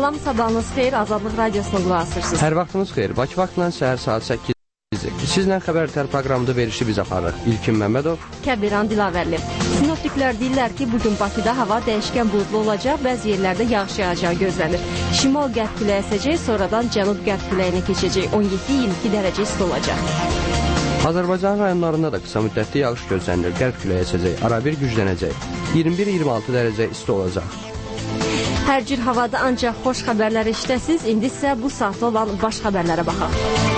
Salam, sabahınız xeyir, Azadlıq Radiosuna qulaq asırsınız. Hər vaxtınız xeyir. Bakı vaxtından səhər saat 8. Sizlə xəbərtər proqramında verişi biz aparırıq. İlkin Məmmədov, Kəbiran Dilavərli. Sinoptiklər deyirlər ki, bugün Bakıda hava dəyişkən buludlu olacaq, bəzi yerlərdə yağış yağacağı gözlənir. Şimal-qərb küləyi əsəcək, sonradan cənub-qərb küləyinə keçəcək. 17-22 dərəcə isti olacaq. Azərbaycan rayonlarında da qısa müddətli yağış gözlənilir. Qərb küləyi əsəcək, arabir güclənəcək. 21-26 dərəcə isti olacaq. Hər cür havada ancaq xoş xəbərlər eşidəsiniz. İndi isə bu saatda olan baş xəbərlərə baxaq.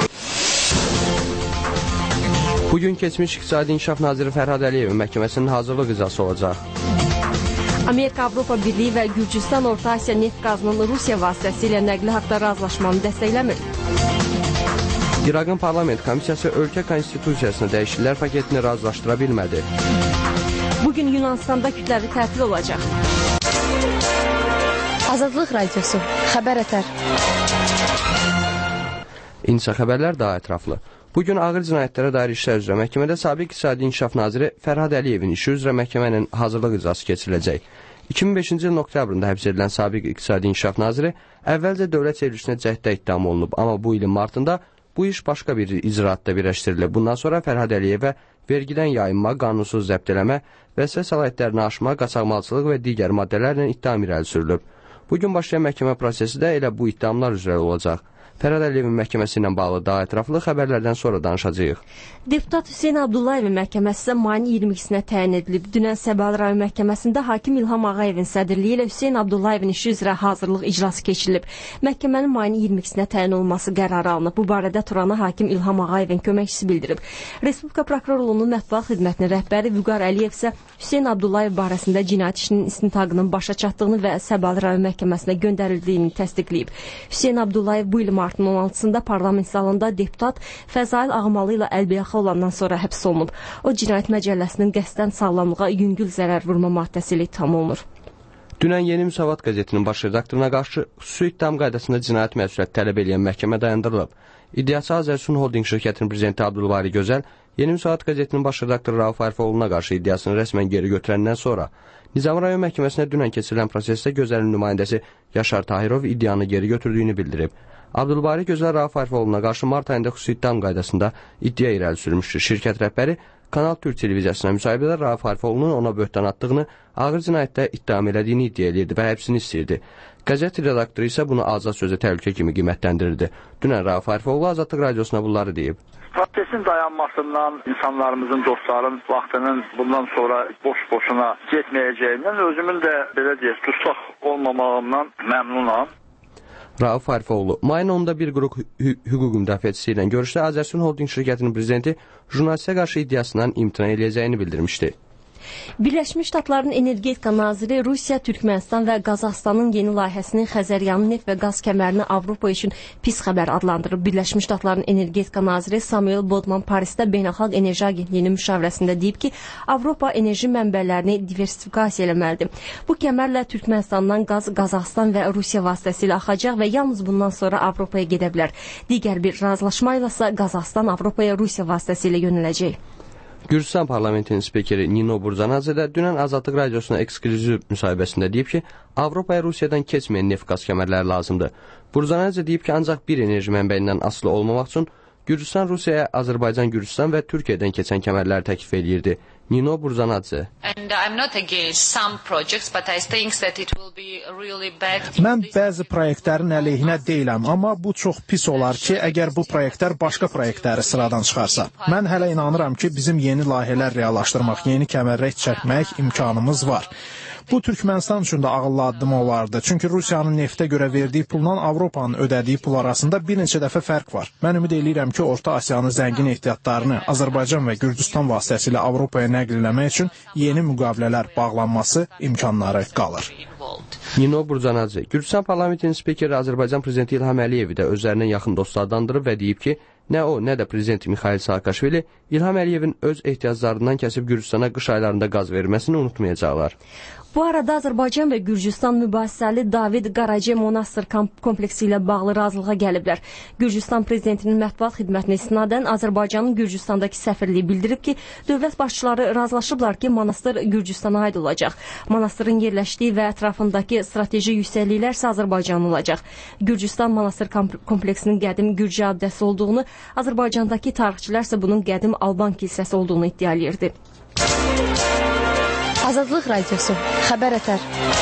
Bugün keçmiş İqtisadi İnkişaf Naziri Fərhad Əliyevin məhkəməsinin hazırlıq icrası olacaq. Amerika, Avropa Birliyi və Gürcüstan Orta Asiya neft qazının Rusiya vasitəsilə nəqli haqda razılaşmanı dəstəkləmir. İraqın parlament komissiyası ölkə konstitusiyasına dəyişikliklər paketini razılaşdıra bilmədi. Bugün Yunanistanda kütləvi tətil olacaq. Azadlıq Radiosu, xəbər ətər. İnsa xəbərlər daha ətraflı. Bugün ağır cinayətlərə dair işlər üzrə məhkəmədə sabiq İqtisadi İnkişaf Naziri Fərhad Əliyevin işi üzrə məhkəmənin hazırlıq icrası keçiriləcək. 2005-ci ilin oktyabrında həbs edilən sabiq İqtisadi İnkişaf Naziri əvvəlcə dövlət çevrilişinə cəhddə ittiham olunub, amma bu ilin martında bu iş başqa bir icraatda birləşdirilib. Bundan sonra Fərhad Əliyevə vergidən yayınma, qanunsuz zəbt eləmə, vəsvə səlahiyyətlərini aşma, qaçaqmalçılıq və digər maddələrlə ittiham irəli sürülüb. Bugün başlayan məhkəmə prosesi də elə bu ittihamlar üzrə olacaq. Fərhad Əliyevin məhkəməsi ilə bağlı daha ətraflı xəbərlərdən sonra danışacağıq. Deputat Hüseyn Abdullayevin məhkəməsi isə mayın 22-sinə təyin edilib. Dünən Səbail rayon məhkəməsində hakim İlham Ağayevin sədrliyi ilə Hüseyn Abdullayevin işi üzrə hazırlıq icrası keçirilib. Məhkəmənin mayın 22-sinə təyin olması qərarı alınıb. Bu barədə Turana hakim İlham Ağayevin köməkçisi bildirib. Respublika Prokurorluğunun mətbuat xidmətinin rəhbəri Vüqar Əliyev isə Hüseyn Abdullayev barəsində cinayət işinin istintaqının başa çatdığını və Səbail rayon məhkəməsinə göndərildiyini təsdiqləyib. Hüseyn Abdullayev bu il martın 16-sında parlament salonunda deputat Fəzail Ağmalı ilə əlbeyaxa olandan sonra həbs olunub. O, cinayət məcəlləsinin qəsdən sağlamlığa yüngül zərər vurma maddəsi ilə ittiham olunur. Dünən Yeni Müsavat qəzetinin baş redaktoruna qarşı xüsusi ittiham qaydasında cinayət məsuliyyəti tələb edən məhkəmə dayandırılıb. İddiaçı Azərsun Holding şirkətinin prezidenti Abdülbari Gözəl, Yeni Müsavat qəzetinin baş redaktoru Rauf Arfoğluna qarşı iddiasını rəsmən geri götürəndən sonra Nizami rayon məhkəməsinə dünən keçirilən prosesdə Gözəlin nümayəndəsi Yaşar Tahirov iddianı geri götürdüyünü bildirib. Abdülbari Gözəl Rauf Arfoğluna qarşı mart ayında xüsusi ittiham qaydasında iddia irəli sürmüşdür. Şirkət rəhbəri Kanal Türk televiziyasına müsahibədə Rauf Arfoğlunun ona böhtan attığını, ağır cinayətdə ittiham elədiyini iddia edirdi və həbsini istəyirdi. Qəzet redaktoru isə bunu azad sözə təhlükə kimi qiymətləndirirdi. Dünən Rauf Arfoğlu Azadlıq Radiosuna bunları deyib. Prosesin dayanmasından, insanlarımızın, dostların vaxtının bundan sonra boş-boşuna getməyəcəyindən özümün də belə deyək, tutaq olmamağımdan məmnunam. Rauf Arfoğlu, mayın 10-da bir qrup hüquq müdafiəçisi ilə görüşdə Azərsun Holding şirkətinin prezidenti jurnalistə qarşı iddiasından imtina eləyəcəyini bildirmişdi. Birləşmiş Ştatların Energetika naziri Rusiya, Türkmənistan və Qazaxstanın yeni layihəsinin Xəzəryanı neft və qaz kəmərini Avropa üçün pis xəbər adlandırıb. Birləşmiş Ştatların Energetika naziri Samuel Bodman Parisdə Beynəlxalq Enerji Agentliyinin müşavirəsində deyib ki, Avropa enerji mənbələrini diversifikasiya eləməlidir. Bu kəmərlə Türkmənistandan qaz Qazaxstan və Rusiya vasitəsilə axacaq və yalnız bundan sonra Avropaya gedə bilər. Digər bir razılaşma ilə isə Qazaxstan Avropaya Rusiya vasitəsilə yönələcək. Gürcüstan parlamentinin spikeri Nino Burzanadze də dünən Azadlıq Radiosuna eksklüziv müsahibəsində deyib ki, Avropaya Rusiyadan keçməyən neft qaz kəmərləri lazımdır. Burzanadze deyib ki, ancaq bir enerji mənbəyindən asılı olmamaq üçün Gürcüstan Rusiyaya Azərbaycan, Gürcüstan və Türkiyədən keçən kəmərləri təklif edirdi. Nino Burzanadze. Mən bəzi proyektlərin əleyhinə deyiləm, amma bu çox pis olar ki, əgər bu proyektlər başqa proyektləri sıradan çıxarsa. Mən hələ inanıram ki, bizim yeni layihələr reallaşdırmaq, yeni kəmərrək çəkmək imkanımız var. Bu Türkmənistan üçün də ağıllı addım olardı. Çünki Rusiyanın neftə görə verdiyi pulla Avropanın ödədiyi pul arasında bir neçə dəfə fərq var. Mən ümid edirəm ki, Orta Asiyanın zəngin ehtiyatlarını Azərbaycan və Gürcüstan vasitəsilə Avropaya nəql eləmək üçün yeni müqavilələr bağlanması imkanları qalır. Nino Burzanadze, Gürcüstan parlamentinin spikeri Azərbaycan prezidenti İlham Əliyevi də özlərinə yaxın dostu adlandırıb və deyib ki, nə o, nə də prezident Mixail Saakashvili İlham Əliyevin öz ehtiyaclarından kəsib Gürcüstana qış aylarında qaz verməsini unutmayacaqlar. Bu arada Azərbaycan və Gürcüstan mübahisəli David Qaraca monastır kompleksi ilə bağlı razılığa gəliblər. Gürcüstan prezidentinin mətbuat xidmətinə istinadən Azərbaycanın Gürcüstandakı səfirliyi bildirib ki, dövlət başçıları razılaşıblar ki, monastır Gürcüstana aid olacaq. Monastırın yerləşdiyi və ətrafındakı strateji yüksəkliklər isə Azərbaycanın olacaq. Gürcüstan monastır kompleksinin qədim Gürcü abidəsi olduğunu, Azərbaycandakı tarixçilər isə bunun qədim Alban kilsəsi olduğunu iddia edirdi. Azadlıq Radiosu, Xəbər Ətər.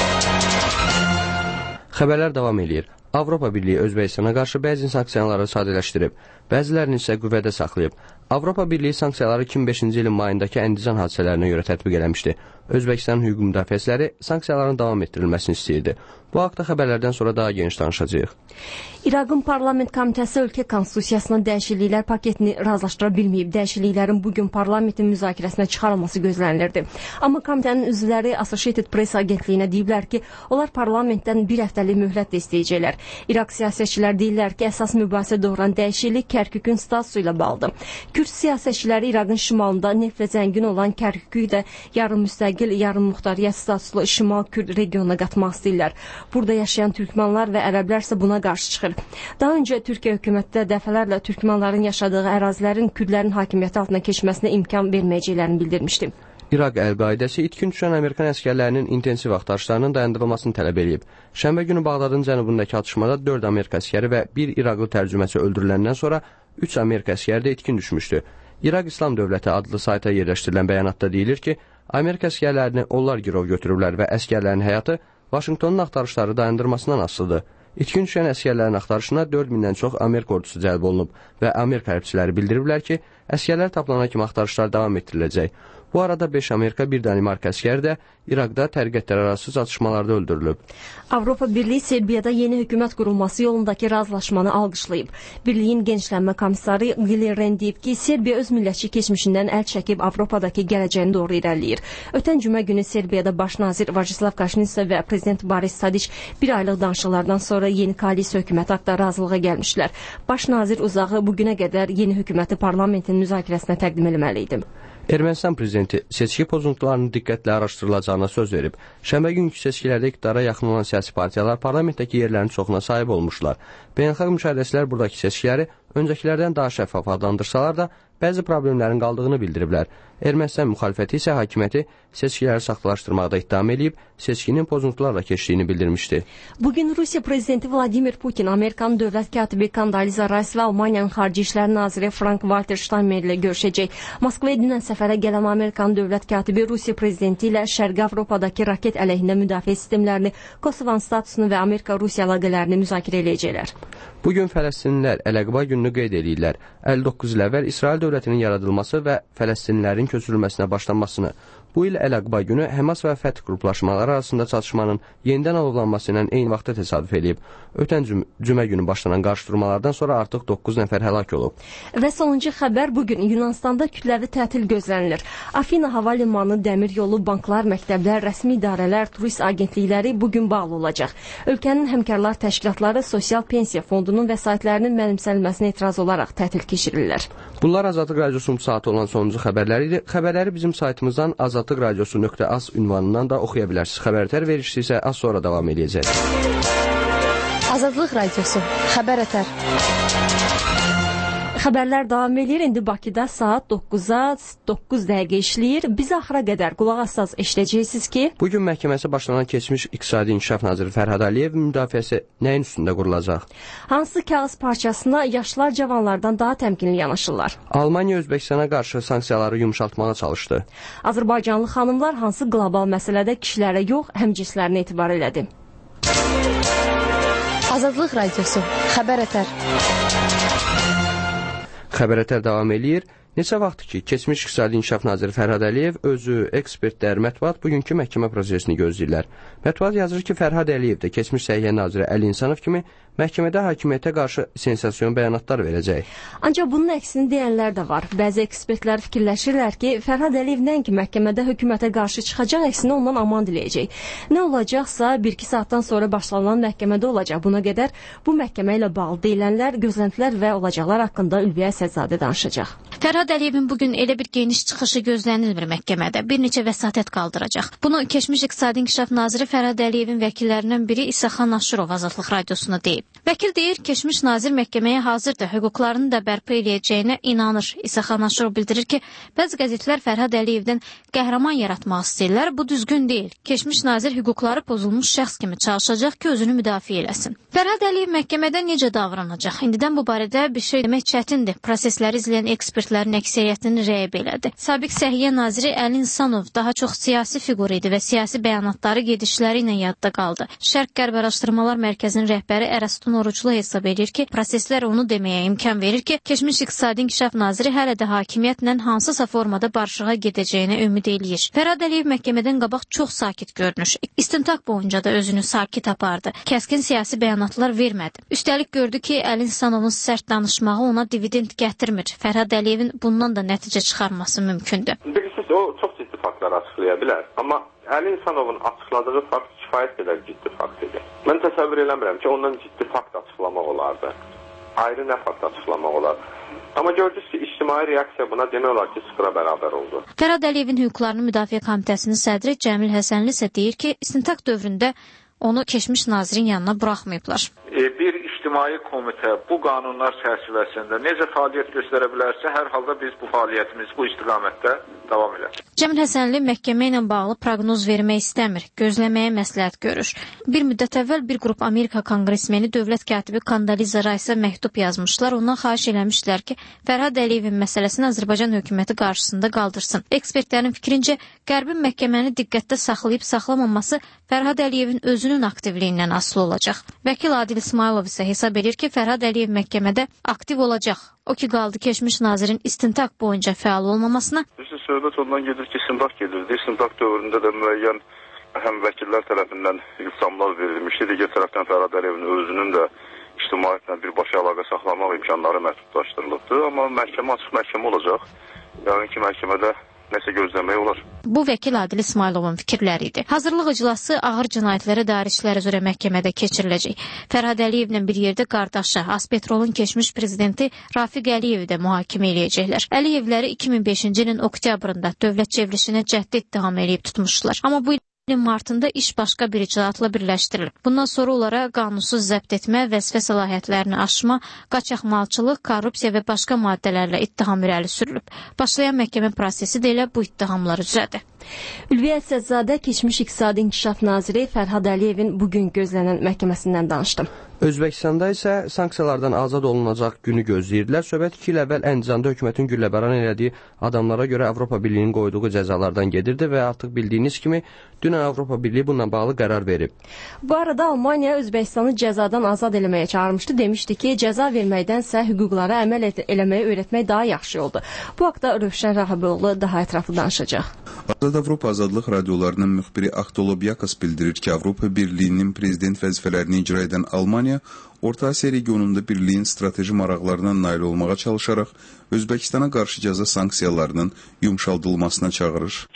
Xəbərlər davam edir. Avropa Birliyi Özbəkistana qarşı bəzi sanksiyaları sadələşdirib, bəzilərini isə qüvvədə saxlayıb. Avropa Birliyi sanksiyaları 2005-ci ilin mayındakı Əndizan hadisələrinə görə tətbiq eləmişdi. Özbəkistanın hüquq müdafiəçiləri sanksiyaların davam etdirilməsini istəyirdi. Bu haqda xəbərlərdən sonra daha geniş danışacağıq. İraqın Parlament Komitəsi ölkə konstitusiyasına dəyişikliklər paketini razılaşdıra bilməyib. Dəyişikliklərin bugün parlamentin müzakirəsinə çıxarılması gözlənilirdi. Amma komitənin üzvləri Associated Press agentliyinə deyiblər ki, onlar parlamentdən bir həftəlik möhlət də istəyəcəklər. İraq siyasətçilər deyirlər ki, əsas mübahisə doğuran dəyişiklik Kərkükün statusu ilə bağlıdır. Kürd siyasətçiləri İraqın şimalında neftlə zəngin olan Kərkükü də yarım müstəqil, yarım muxtariyyət statuslu Şimal Kürd regionuna qatmaq istəyirlər. Burada yaşayan türkmanlar və ərəblər isə buna qarşı çıxır. Daha öncə Türkiyə hökuməti də dəfələrlə türkmanların yaşadığı ərazilərin Kürdlərin hakimiyyəti altına keçməsinə imkan verməyəcəklərini bildirmişdi. İraq Əl-Qaidəsi itkin düşən Amerikan əskərlərinin intensiv axtarışlarının dayandırılmasını tələb edib. Şənbə günü Bağdadın cənubundakı atışmada 4 Amerika əskəri və 1 İraqlı tərcüməçi öldürüləndən sonra 3 Amerika əskəri də itkin düşmüşdü. İraq İslam Dövləti adlı sayta yerləşdirilən bəyanatda deyilir ki, Amerika əskərlərini onlar girov götürüblər və əskərlərin həyatı Vaşinqtonun axtarışları dayandırmasından asılıdır. İtkin düşən əskərlərin axtarışına 4000-dən çox Amerika ordusu cəlb olunub və Amerika hərbçiləri bildiriblər ki, əskərlər tapılana kimi axtarışlar davam etdiriləcək. Bu arada 5 Amerika, 1 Danimarka əskəri də İraqda tərəqqətlərarası çatışmalarda öldürülüb. Avropa Birliyi Serbiyada yeni hökumət qurulması yolundakı razılaşmanı alqışlayıb. Birliyin genişlənmə komissarı Gileran deyib ki, Serbiya öz millətçi keçmişindən əl çəkib Avropadakı gələcəyini doğru irəliləyir. Ötən cümə günü Serbiyada baş nazir Vacislav Kaşinski və prezident Boris Tadiç bir aylıq danışıqlardan sonra yeni koalisiya hökuməti haqqında razılığa gəlmişlər. Baş nazir uzağı bugünə qədər yeni hökuməti parlamentin müzakirəsinə təqdim etməli idi. Ermənistan prezidenti seçki pozuntularının diqqətlə araşdırılacağına söz verib. Şənbə günkü seçkilərdə iqtidara yaxın olan siyasi partiyalar parlamentdəki yerlərin çoxuna sahib olmuşlar. Beynəlxalq müşahidəçilər buradakı seçkiləri öncəkilərdən daha şəffaf adlandırsalar da, bəzi problemlərin qaldığını bildiriblər. Ermənistan müxalifəti isə hakimiyyəti seçkiləri saxtalaşdırmaqda ittiham edib, seçkinin pozuntularla keçdiyini bildirmişdi. Bugün Rusiya prezidenti Vladimir Putin, Amerikanın dövlət katibi Condoleezza Rice və Almaniyanın xarici işlər naziri Frank-Walter Steinmeier ilə görüşəcək. Moskvaya dünən səfərə gələn Amerikanın dövlət katibi Rusiya prezidenti ilə Şərqi Avropadakı raket əleyhində müdafiə sistemlərini, Kosovan statusunu və Amerika-Rusiya əlaqələrini müzakirə edəcəklər. Bugün Fələstinlilər Əl-Əqba gününü qeyd edirlər. 59 il əvvəl İsrail dövlətinin yaradılması və Fələstinlilərin köçürülməsinə başlanmasını. Bu il Əl-Əqba günü Həmas və Fəth qruplaşmaları arasında çatışmanın yenidən alovlanması ilə eyni vaxtda təsadüf edib. Ötən cümə günü başlanan qarşıdurmalardan sonra artıq 9 nəfər həlak olub. Və sonuncu xəbər bugün Yunanstanda kütləvi tətil gözlənilir. Afina hava limanı, dəmir yolu, banklar, məktəblər, rəsmi idarələr, turist agentlikləri bugün bağlı olacaq. Ölkənin həmkarlar təşkilatları Sosial Pensiya Fondunun vəsaitlərinin mənimsənilməsinə etiraz olaraq tətil keçirirlər. Bunlar Azadlıq Radiosunun saati olan sonuncu xəbərləri idi. Xəbərləri bizim saytımızdan azadlıqradiosu.az ünvanından da oxuya bilərsiniz. Xəbər verişi isə az sonra davam edəcək. Azadlıq Radiosu, Xəbər Ətər. Xəbərlər davam edir. İndi Bakıda saat 9-a 9 dəqiqə işləyir. Biz axıra qədər qulaq assaz eşidəcəksiniz ki, bugün məhkəməsi başlanan keçmiş İqtisadi İnkişaf naziri Fərhad Əliyev müdafiəsi nəyin üstündə qurulacaq? Hansı kağız parçasına yaşlar cavanlardan daha təmkinli yanaşırlar? Almaniya Özbəkistana qarşı sanksiyaları yumşaltmağa çalışdı. Azərbaycanlı xanımlar hansı qlobal məsələdə kişilərə yox, həmcinslərinə etibar elədi? Azadlıq Radiosu, Xəbər Ətər. Xəbər Ətər davam eləyir. Neçə vaxtdır ki, keçmiş İqtisadi İnkişaf naziri Fərhad Əliyev özü, ekspertlər, mətbuat bugünkü məhkəmə prosesini gözləyirlər. Mətbuat yazır ki, Fərhad Əliyev də keçmiş Səhiyyə naziri Əli İnsanov kimi məhkəmədə hakimiyyətə qarşı sensasiyon bəyanatlar verəcək. Ancaq bunun əksini deyənlər də var. Bəzi ekspertlər fikirləşirlər ki, Fərhad Əliyev nəinki məhkəmədə hökumətə qarşı çıxacaq, əksinə ondan aman diləyəcək. Nə olacaqsa 1-2 saatdan sonra başlanan məhkəmədə olacaq. Buna qədər bu məhkəmə ilə bağlı deyilənlər, gözləntilər və olacaqlar haqqında Ülviyə Əsədzadə danışacaq. Fərhad Əliyevin bugün elə bir geniş çıxışı gözlənilmir məhkəmədə. Bir neçə vəsatət qaldıracaq. Bunu keçmiş İqtisadi İnkişaf naziri Fərhad Əliyevin vəkillərindən biri İsaxan Aşırov Azadlıq radiosuna deyib. Vəkil deyir, keçmiş nazir məhkəməyə hazırdır, hüquqlarını da bərpa eləyəcəyinə inanır. İsaxan Aşırov bildirir ki, bəzi qəzetlər Fərhad Əliyevdən qəhrəman yaratmaq istəyirlər. Bu düzgün deyil. Keçmiş nazir hüquqları pozulmuş şəxs kimi çalışacaq ki, özünü müdafiə eləsin. Fərhad Əliyev məhkəmədə necə davranacaq? İndidən bu barədə bir şey demək çətindir. Prosesləri izləyən ekspertlərin əksəriyyətinin rəyi belədir. Sabiq Səhiyyə naziri Əli İnsanov daha çox siyasi fiqur idi və siyasi bəyanatları gedişləri ilə yadda qaldı. Şərq-Qərb Araşdırmalar Mərkəzinin rəhbəri Ərəstun Oruclu hesab edir ki, proseslər onu deməyə imkan verir ki, keçmiş İqtisadi İnkişaf naziri hələ də hakimiyyətlə hansısa formada barışığa gedəcəyinə ümid eləyir. Fərhad Əliyev məhkəmədən qabaq çox sakit görünür. İstintaq boyunca da özünü sakit apardı. Kəskin siyasi bəyanatlar vermədi. Üstəlik gördü ki, Əli İnsanovun sərt danışmağı ona dividend gətirmir. Fərhad Əliyevin bundan da nəticə çıxarması mümkündür. Bilirsiniz, o çox ciddi faktlar açıqlaya bilər. Amma Əli İnsanovun açıqladığı fakt kifayət qədər ciddi fakt idi. Mən təsəvvür eləmirəm ki, ondan ciddi fakt açıqlamaq olardı. Ayrı nə fakt açıqlamaq olar. Amma gördünüz ki, ictimai reaksiya buna demək olar ki, sıfıra bərabər oldu. Fərhad Əliyevin Hüquqlarını Müdafiə Komitəsinin sədri Cəmil Həsənli isə deyir ki, istintaq dövründə onu keçmiş nazirin yanına buraxmayıblar. Bir ictimai komitə bu qanunlar çərçivəsində necə fəaliyyət göstərə bilərsə, hər halda biz bu fəaliyyətimiz bu istiqamətdə davam edər. Cəmil Həsənli məhkəmə ilə bağlı proqnoz vermək istəmir, gözləməyə məsləhət görür. Bir müddət əvvəl bir qrup Amerika konqresmeni dövlət katibi Kondoliza Raysa məktub yazmışlar. Ondan xahiş eləmişdilər ki, Fərhad Əliyevin məsələsini Azərbaycan hökuməti qarşısında qaldırsın. Ekspertlərin fikrincə, Qərbin məhkəməni diqqətdə saxlayıb saxlamaması Fərhad Əliyevin özünün aktivliyindən asılı olacaq. Vəkil Adil İsmailov isə hesab edir ki, Fərhad Əliyev məhkəmədə aktiv olacaq. O ki qaldı keçmiş nazirin istintaq boyunca fəal olmamasına. Söhbət ondan gedir ki, istintaq gedirdi. İstintaq dövründə də müəyyən həm vəkillər tərəfindən iltihamlar verilmişdi. Digər tərəfdən Fərhad Əliyevin özünün də ictimaiyyətlə birbaşa əlaqə saxlamaq imkanları məhdudlaşdırılıbdı. Amma məhkəmə açıq məhkəmə olacaq. Yəni ki, məhkəmədə nəsə gözləmək olar. Bu vəkil Adil İsmailovun fikirləri idi. Hazırlıq iclası ağır cinayətlərə dair işlər üzrə məhkəmədə keçiriləcək. Fərhad Əliyevlə bir yerdə qardaşı, Azpetrolun keçmiş prezidenti Rafiq Əliyevi də mühakimə eləyəcəklər. Əliyevləri 2005-ci ilin oktyabrında dövlət çevrilişinə cəhdi ittiham eləyib tutmuşlar. Amma bu ilin martında iş başqa bir icraatla birləşdirilib. Bundan sonra onlara qanunsuz zəbt etmə, vəzifə səlahiyyətlərini aşma, qaçaqmalçılıq, korrupsiya və başqa maddələrlə ittiham irəli sürülüb. Başlayan məhkəmə prosesi də elə bu ittihamlar üzrədir. Ülviyə Əsədzadə keçmiş İqtisadi İnkişaf naziri Fərhad Əliyevin bugün gözlənən məhkəməsindən danışdım. Özbəkistanda isə sanksiyalardan azad olunacaq günü gözləyirdilər. Söhbət 2 il əvvəl Əndicanda hökumətin gülləbəran elədiyi adamlara görə Avropa Birliyinin qoyduğu cəzalardan gedirdi və artıq bildiyiniz kimi dünən Avropa Birliyi bununla bağlı qərar verib. Bu arada Almaniya Özbəkistanı cəzadan azad eləməyə çağırmışdı. Demişdi ki, cəza verməkdənsə hüquqlara əməl eləməyi öyrətmək daha yaxşı oldu. Bu haqda Rövşən Rahaboğlu daha ətraflı danışacaq. Azad Avropa Azadlıq radiolarının müxbiri Axtolo Biakas bildirir ki, Avropa Birliyinin prezident vəzifələrini icra edən Almaniya Orta Asiya regionunda birliyin strateji maraqlarına nail olmağa çalışaraq Özbəkistana qarşı cəza sanksiyalarının yumşaldılmasına çağırır.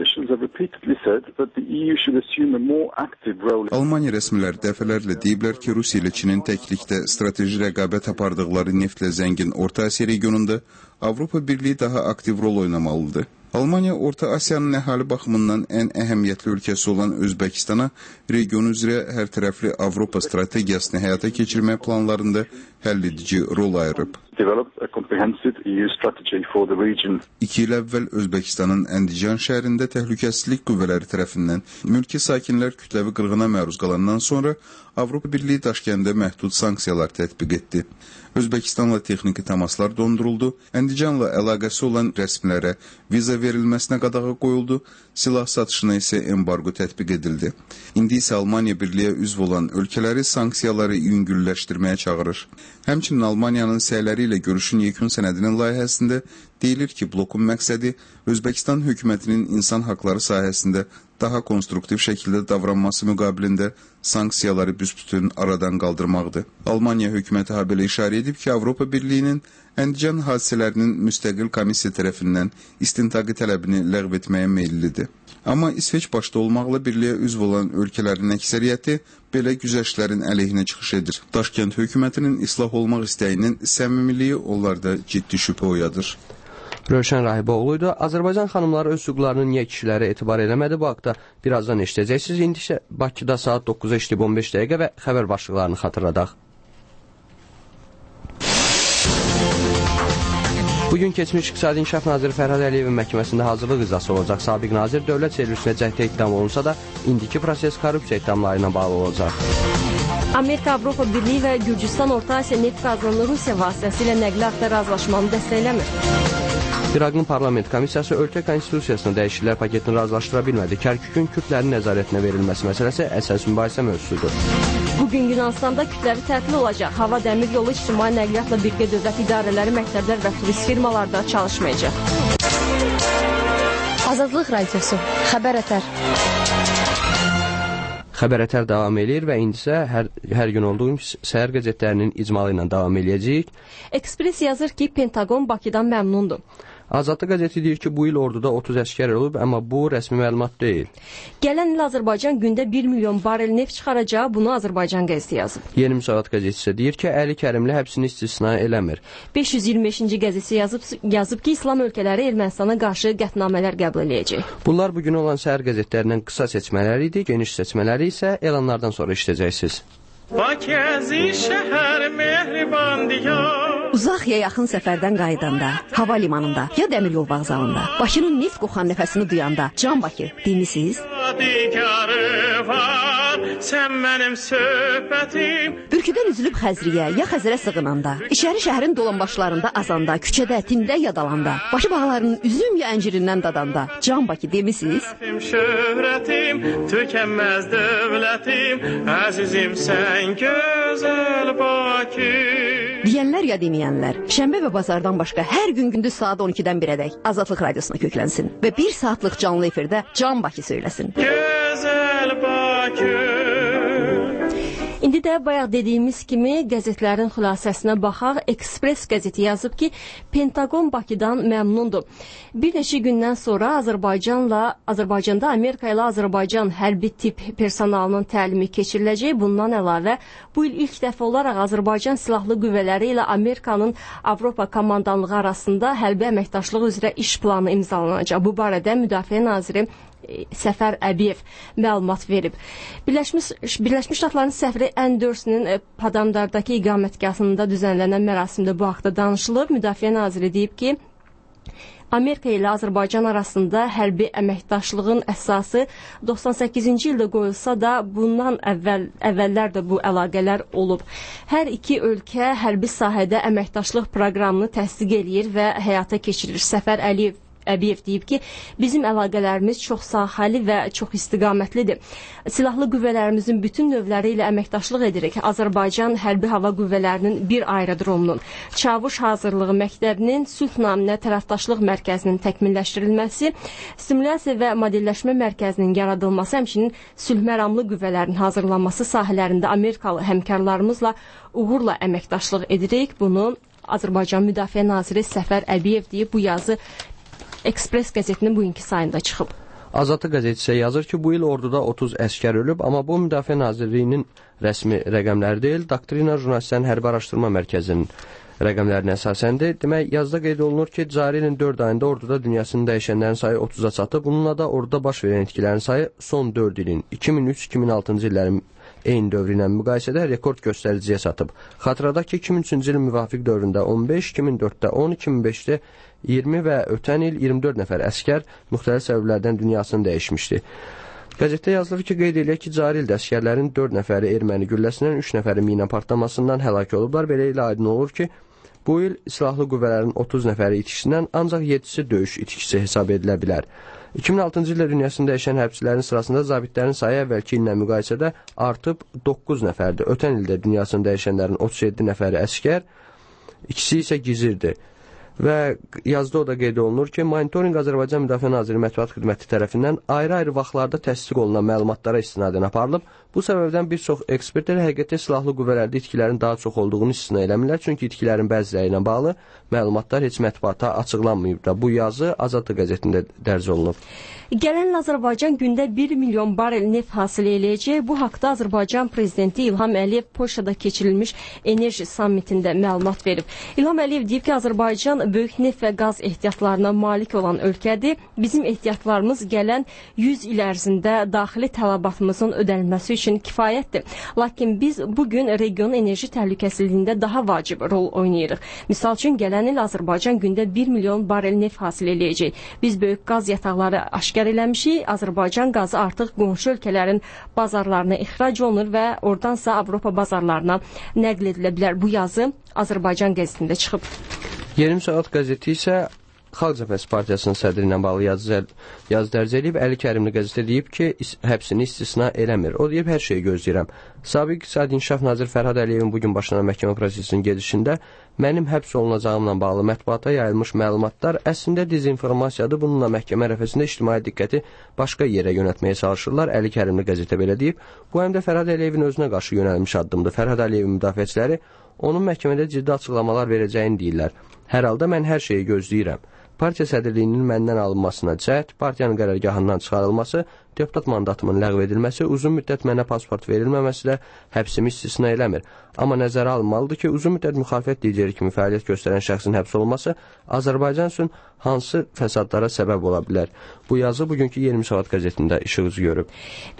Almaniya rəsmiləri dəfələrlə deyiblər ki, Rusiya ilə Çinin təklikdə strateji rəqabət apardıqları neftlə zəngin Orta Asiya regionunda Avropa Birliyi daha aktiv rol oynamalıdır. Almaniya Orta Asiyanın əhali baxımından ən əhəmiyyətli ölkəsi olan Özbəkistana region üzrə hər tərəfli Avropa strategiyasını həyata keçirmək planlarında həlledici rol ayırıb. 2 il əvvəl Özbəkistanın Əndijan şəhərində təhlükəsizlik qüvvələri tərəfindən mülki sakinlər kütləvi qırğına məruz qalandan sonra Avropa Birliyi Daşkəndə məhdud sanksiyalar tətbiq etdi. Özbəkistanla texniki təmaslar donduruldu, Əndijanla əlaqəsi olan rəsmilərə viza verilməsinə qadağa qoyuldu, silah satışına isə embargo tətbiq edildi. İndi isə Almaniya Birliyə üzv olan ölkələri sanksiyaları yüngülləşdirməyə çağırır. Həmçinin Almaniyanın səyləri ilə görüşün yekun sənədinin layihəsində Deyilir ki, blokun məqsədi Özbəkistan hökumətinin insan haqları sahəsində daha konstruktiv şəkildə davranması müqabilində sanksiyaları büsbütün aradan qaldırmaqdır. Almaniya hökuməti habelə işarə edib ki, Avropa Birliyinin Əndican hadisələrinin müstəqil komissiya tərəfindən istintaqı tələbini ləğv etməyə meyillidir. Amma İsveç başda olmaqla birliyə üzv olan ölkələrin əksəriyyəti belə güzəştlərin əleyhinə çıxış edir. Daşkənd hökumətinin islah olmaq istəyinin səmimiliyi onlarda ciddi şübhə oyadır. Rövşən Rahiboğlu'ydu. Azərbaycan xanımları öz hüquqlarını niyə kişilərə etibar eləmədi? Bu haqda birazdan eşidəcəksiniz. İndi isə Bakıda saat 9-a işləyib 15 dəqiqə və xəbər başlıqlarını xatırladaq. Bugün keçmiş İqtisadi İnkişaf Naziri Fərhad Əliyevin məhkəməsində hazırlıq icrası olacaq. Sabiq nazir dövlət servisinə cəhdə ittiham olunsa da, indiki proses korrupsiya ittihamları ilə bağlı olacaq. Amerika, Avropa Birliyi və Gürcüstan Orta Asiya neft qazanını Rusiya vasitəsilə nəqli haqda razılaşmanı dəstəkləmir. İraqın parlament komissiyası ölkə konstitusiyasına dəyişikliklər paketini razılaşdıra bilmədi. Kərkükün kütlərin nəzarətinə verilməsi məsələsi əsas mübahisə mövzusudur. Bugün Yunanıstanda kütləvi tətil olacaq. Hava dəmir yolu ictimai nəqliyyatla birgə dövlət idarələri, məktəblər və turist firmalarda çalışmayacaq. Azadlıq Radiosu, Xəbər Ətər. Xəbər Ətər davam edir və indi isə hər gün olduğu kimi səhər qəzetlərinin icmalı ilə davam edəcəyik. Ekspres yazır ki, Pentagon Bakıdan məmnundur. Azadlıq qəzeti deyir ki, bu il orduda 30 əskər olub, amma bu rəsmi məlumat deyil. Gələn il Azərbaycan gündə 1 milyon barel neft çıxaracağı, bunu Azərbaycan qəzeti yazıb. Yeni Müsavat qəzeti isə deyir ki, Əli Kərimli həbsini istisna eləmir. 525-ci qəzeti yazıb ki, İslam ölkələri Ermənistana qarşı qətnamələr qəbul eləyəcək. Bunlar bugün olan səhər qəzetlərindən qısa seçmələri idi, geniş seçmələri isə elanlardan sonra işləyəcəksiniz. Bakızi şəhər mehriban diyar. Uzaq ya yaxın səfərdən qayıdanda, hava limanında ya dəmir yol vağzalında, Bakının neft qoxan nəfəsini duyanda, Can Bakı demisiniz? Sən mənim söhbətim. Bürküdən üzülüb Xəzriyə ya Xəzərə sığınanda, İçəri şəhərin dolanbaşlarında azanda, küçədə, tində yadalanda, Bakı bağlarının üzüm ya əncirindən dadanda, Can Bakı demisiniz? Şöhrətim, tükənməz dövlətim, əzizim sən gözəl Bakı. Deyənlər ya deməyənlər, şənbə və bazardan başqa hər gün gündüz saat 12-dən 1-ədək Azadlıq Radiosuna köklənsin və 1 saatlıq canlı efirdə Can Bakı söyləsin. Gözəl Bakı. İndi də bayaq dediyimiz kimi qəzetlərin xülasəsinə baxaq. Ekspres qəzeti yazıb ki, Pentagon Bakıdan məmnundur. Bir neçə gündən sonra Azərbaycanda Amerika ilə Azərbaycan hərbi tip personalının təlimi keçiriləcək. Bundan əlavə, bu il ilk dəfə olaraq Azərbaycan Silahlı Qüvvələri ilə Amerikanın Avropa komandanlığı arasında hərbi əməkdaşlıq üzrə iş planı imzalanacaq. Bu barədə Müdafiə Naziri Səfər Əbiyev məlumat verib. Birləşmiş Ştatların səfiri Anderson'ın Padamdardakı iqamətgahında düzənlənən mərasimdə bu haqda danışılıb. Müdafiə Naziri deyib ki, Amerika ilə Azərbaycan arasında hərbi əməkdaşlığın əsası 98-ci ildə qoyulsa da, bundan əvvəllər də bu əlaqələr olub. Hər iki ölkə hərbi sahədə əməkdaşlıq proqramını təsdiq eləyir və həyata keçirir. Səfər Əbiyev deyib ki, bizim əlaqələrimiz çox sahəli və çox istiqamətlidir. Silahlı qüvvələrimizin bütün növləri ilə əməkdaşlıq edirik. Azərbaycan Hərbi Hava Qüvvələrinin bir aerodromunun, Çavuş Hazırlığı Məktəbinin, Sülh naminə tərəfdaşlıq mərkəzinin təkmilləşdirilməsi, simulyasiya və modelləşmə mərkəzinin yaradılması, həmçinin sülhməramlı qüvvələrin hazırlanması sahələrində Amerikalı həmkarlarımızla uğurla əməkdaşlıq edirik. Bunu Azərbaycan Müdafiə Naziri Səfər Əbiyev deyib. Bu yazı Ekspres qəzetinin bugünkü sayında çıxıb. Azadlıq qəzeti isə yazır ki, bu il orduda 30 əskər ölüb, amma bu Müdafiə Nazirliyinin rəsmi rəqəmləri deyil, Doktrina Jurnalistlərin Hərbi Araşdırma Mərkəzinin rəqəmlərinə əsasəndir. Demək, yazıda qeyd olunur ki, cari ilin 4 ayında orduda dünyasını dəyişənlərin sayı 30-a çatıb. Bununla da orduda baş verən itkilərin sayı son 4 ilin 2003-2006-cı illərin eyni dövrü ilə müqayisədə rekord göstəriciyə çatıb. Xatırladaq ki, 2003-cü ilin müvafiq dövründə 15, 2004-də 10, 2005-də 20 və ötən il 24 nəfər əskər müxtəlif səbəblərdən dünyasını dəyişmişdi. Qəzetdə yazılır ki, qeyd eləyək ki, cari ildə əskərlərin 4 nəfəri erməni gülləsindən, 3 nəfəri mina partlamasından həlak olublar. Belə ilə aydın olur ki, bu il silahlı qüvvələrin 30 nəfəri itkisindən ancaq 7-si döyüş itkisi hesab edilə bilər. 2006-cı ildə dünyasını dəyişən hərbçilərin sırasında zabitlərin sayı əvvəlki illə müqayisədə artıb 9 nəfərdir. Ötən ildə dünyasını dəyişənlərin 37 nəfəri əskər, ikisi isə gizirdir. Və yazıda o da qeyd olunur ki, monitorinq Azərbaycan Müdafiə Naziri Mətbuat Xidməti tərəfindən ayrı-ayrı vaxtlarda təsdiq olunan məlumatlara istinadən aparılıb. Bu səbəbdən bir çox ekspertlər həqiqətdə silahlı qüvvələrdə itkilərin daha çox olduğunu istisna eləmirlər, çünki itkilərin bəziləri ilə bağlı məlumatlar heç mətbuata açıqlanmayıb da. Bu yazı Azadlıq qəzetində dərc olunub. Gələn il Azərbaycan gündə 1 milyon barel neft hasil eləyəcək. Bu haqda Azərbaycan prezidenti İlham Əliyev Polşada keçirilmiş enerji sammitində məlumat verib. İlham Əliyev deyib ki, Azərbaycan böyük neft və qaz ehtiyatlarına malik olan ölkədir. Bizim ehtiyatlarımız gələn 100 il ərzində daxili tələbatımızın ödənilməsi üçün kifayətdir. Lakin biz bugün regionun enerji təhlükəsizliyində daha vacib rol oynayırıq. Misal üçün, gələn il Azərbaycan gündə 1 milyon barel neft hasil eləyəcək. Biz böyük qaz yataqları aşkar eləmişik. Azərbaycan qazı artıq qonşu ölkələrin bazarlarına ixrac olunur və oradansa Avropa bazarlarına nəql edilə bilər. Bu yazı Azərbaycan qəzetində çıxıb. Yeni Müsavat qəzeti isə Xalq Cəbhəsi Partiyasının sədri ilə bağlı yazı dərc edib. Əli Kərimli qəzetə deyib ki, həbsini istisna eləmir. O deyib, hər şeyi gözləyirəm. Sabiq İqtisadi İnkişaf Naziri Fərhad Əliyevin bugün başlanan məhkəmə prosesinin gedişində mənim həbs olunacağımla bağlı mətbuata yayılmış məlumatlar əslində dezinformasiyadır. Bununla məhkəmə ərəfəsində ictimai diqqəti başqa yerə yönətməyə çalışırlar. Əli Kərimli qəzetə belə deyib. Bu həm də Fərhad Əliyevin özünə qarşı yönəlmiş addımdır. Fərhad Əliyevin müdafiəçiləri onun məhkəmədə ciddi açıqlamalar verəcəyini deyirlər. Hər halda mən hər şeyi gözləyirəm. Partiya sədrliyinin məndən alınmasına cəhd, partiyanın qərargahından çıxarılması, deputat mandatımın ləğv edilməsi, uzun müddət mənə pasport verilməməsi də həbsimi istisna eləmir. Amma nəzərə alınmalıdır ki, uzun müddət müxalifət lideri kimi fəaliyyət göstərən şəxsin həbs olunması Azərbaycan üçün hansı fəsadlara səbəb ola bilər? Bu yazı bugünkü Yeni Müsavat qəzetində işıq üzü görüb.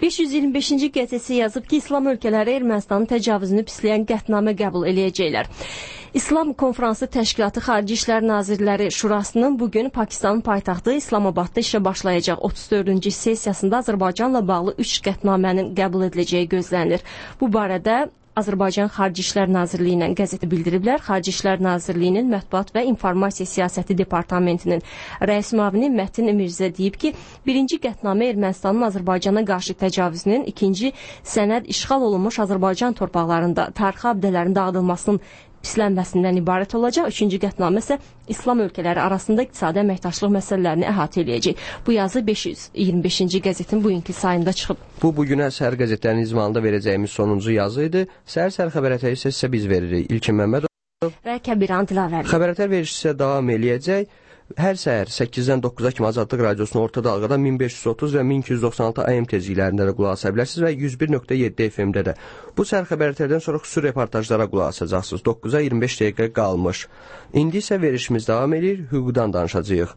525-ci qəzetsi yazıb ki, İslam ölkələri Ermənistanın təcavüzünü pisləyən qətnamə qəbul eləyəcəklər. İslam Konfransı Təşkilatı Xarici İşlər Nazirləri Şurasının bugün Pakistanın paytaxtı İslamabadda işə başlayacaq 34-cü sessiyasında Azərbaycanla bağlı 3 qətnamənin qəbul ediləcəyi gözlənilir. Bu barədə Azərbaycan Xarici İşlər Nazirliyi ilə qəzeti bildiriblər. Xarici İşlər Nazirliyinin Mətbuat və İnformasiya Siyasəti Departamentinin rəis müavini Mətin Mirzə deyib ki, birinci qətnamə Ermənistanın Azərbaycana qarşı təcavüzünün, ikinci sənəd işğal olunmuş Azərbaycan torpaqlarında tarixi abidələrin dağıdılmasının pislənməsindən ibarət olacaq. Üçüncü qətnamə isə İslam ölkələri arasında iqtisadi əməkdaşlıq məsələlərini əhatə eləyəcək. Bu yazı 525-ci qəzetin bugünkü sayında çıxıb. Bu bugünə səhər qəzetlərinin izmanında verəcəyimiz sonuncu yazı idi. Səhər xəbərətəri isə biz veririk. İlkin Məmmədov və Kəbiran Dilavərli. Xəbərətər verişi isə davam eləyəcək. Hər səhər 8-dən 9-a kimi Azadlıq Radiosunun orta dalğada 1530 və 1296 AM tezliklərində də qulaq asa bilərsiniz və 101.7 FM-də də. Bu səhər xəbərlərdən sonra xüsusi reportajlara qulaq asacaqsınız. 9-a 25 dəqiqə qalmış. İndi isə verişimiz davam edir. Hüquqdan danışacağıq.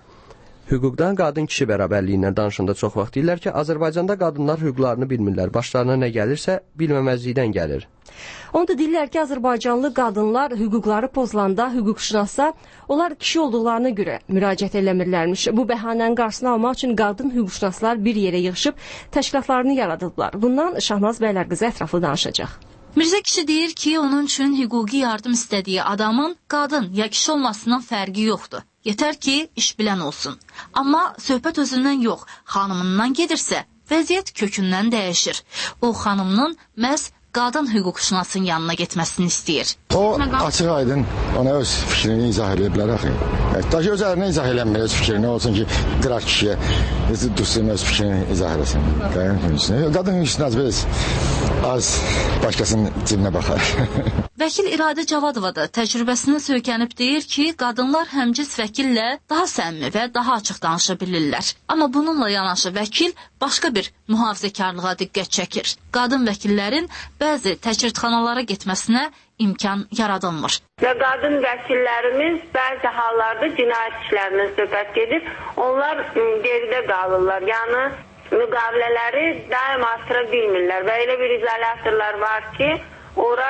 Hüquqdan qadın-kişi bərabərliyindən danışanda çox vaxt deyirlər ki, Azərbaycanda qadınlar hüquqlarını bilmirlər. Başlarına nə gəlirsə, bilməməzlikdən gəlir. Onu da deyirlər ki, Azərbaycanlı qadınlar hüquqları pozulanda hüquqşünasa onlar kişi olduqlarına görə müraciət eləmirlərmiş. Bu bəhanənin qarşısını almaq üçün qadın hüquqşünaslar bir yerə yığışıb təşkilatlarını yaradıblar. Bundan Şahnaz Bəylərqızı ətraflı danışacaq. Mirzə kişi deyir ki, onun üçün hüquqi yardım istədiyi adamın qadın ya kişi olmasından fərqi yoxdur. Yetər ki, iş bilən olsun. Amma söhbət özündən yox, xanımından gedirsə, vəziyyət kökündən dəyişir. O, xanımının məhz qadın hüquqşünasının yanına getməsini istəyir. O, açıq aydın ona öz fikrini izah edə bilər axı. Daşı öz ərinə izah eləmir öz fikrini, olsun ki, qıraq kişiyə dursun öz fikrini izah eləsin. Qadın hüquqşünası biz az başqasının cibinə baxar. Vəkil İradə Cavadova da təcrübəsinə söykənib deyir ki, qadınlar həmcins vəkillə daha səmimi və daha açıq danışa bilirlər. Amma bununla yanaşı vəkil başqa bir mühafizəkarlığa diqqət çəkir. Qadın vəkillərin bəzi təcridxanalara getməsinə imkan yaradılmır. Və qadın vəkillərimiz bəzi hallarda cinayət işlərindən söhbət gedir. Onlar geridə qalırlar. Yəni müqavilələri daim artıra bilmirlər və elə bir izolyatorlar var ki, ora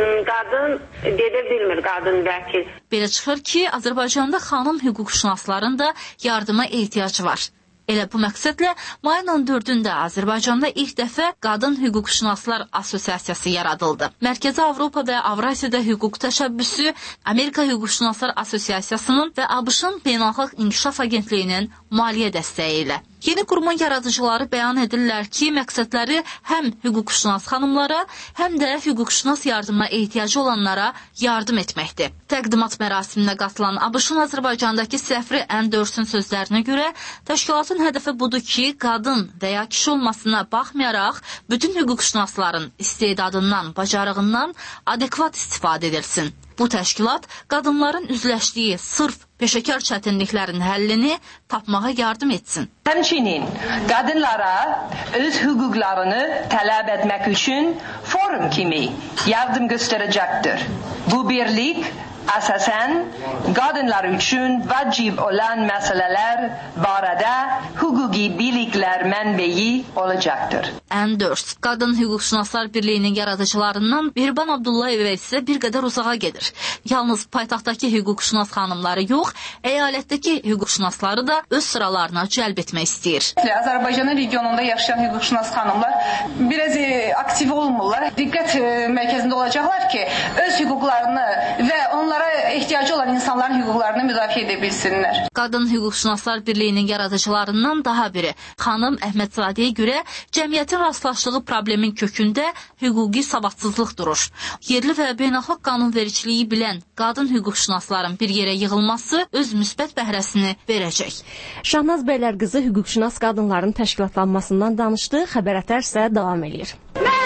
qadın gedə bilmir, qadın vəkil. Belə çıxır ki, Azərbaycanda xanım hüquqşünasların da yardıma ehtiyac var. Elə bu məqsədlə mayın 14-də Azərbaycanda ilk dəfə Qadın Hüquqşünaslar Assosiasiyası yaradıldı. Mərkəzi Avropa və Avrasiyada hüquq təşəbbüsü Amerika Hüquqşünaslar Assosiasiyasının və ABŞ-ın Beynəlxalq İnkişaf Agentliyinin maliyyə dəstəyi ilə. Yeni qurumun yaradıcıları bəyan edirlər ki, məqsədləri həm hüquqşünas xanımlara, həm də hüquqşünas yardımına ehtiyacı olanlara yardım etməkdir. Təqdimat mərasiminə qatılan ABŞ-ın Azərbaycandakı səfiri Anderson sözlərinə görə təşkilatın hədəfi budur ki, qadın və ya kişi olmasına baxmayaraq bütün hüquqşünasların istedadından, bacarığından adekvat istifadə edilsin. Bu təşkilat qadınların üzləşdiyi sırf peşəkar çətinliklərin həllini tapmağa yardım etsin. Həmçinin qadınlara öz hüquqlarını tələb etmək üçün forum kimi yardım göstərəcəkdir. Bu birlik əsasən qadınlar üçün vacib olan məsələlər barədə hüquqi biliklər mənbəyi olacaqdır. Anders, Qadın Hüquqşünaslar Birliyinin yaradıcılarından Mehriban Abdullayeva isə bir qədər uzağa gedir. Yalnız paytaxtdakı hüquqşünas xanımları yox, əyalətdəki hüquqşünasları da öz sıralarına cəlb etmək istəyir. Azərbaycanın regionunda yaşayan hüquqşünas xanımlar biraz aktiv olmurlar. Diqqət mərkəzində olacaqlar ki, öz hüquqlarını və onlara ehtiyacı olan insanların hüquqlarını müdafiə edə bilsinlər. Qadın Hüquqşünaslar Birliyinin yaradıcılarından daha biri xanım Əhmədzadəyə görə cəmiyyətin rastlaşdığı problemin kökündə hüquqi savadsızlıq durur. Yerli və beynəlxalq qanunvericiliyi bilən qadın hüquqşünasların bir yerə yığılması öz müsbət bəhrəsini verəcək. Şahnaz Bəylərqızı hüquqşünas qadınların təşkilatlanmasından danışdı, xəbər ətər isə davam edir.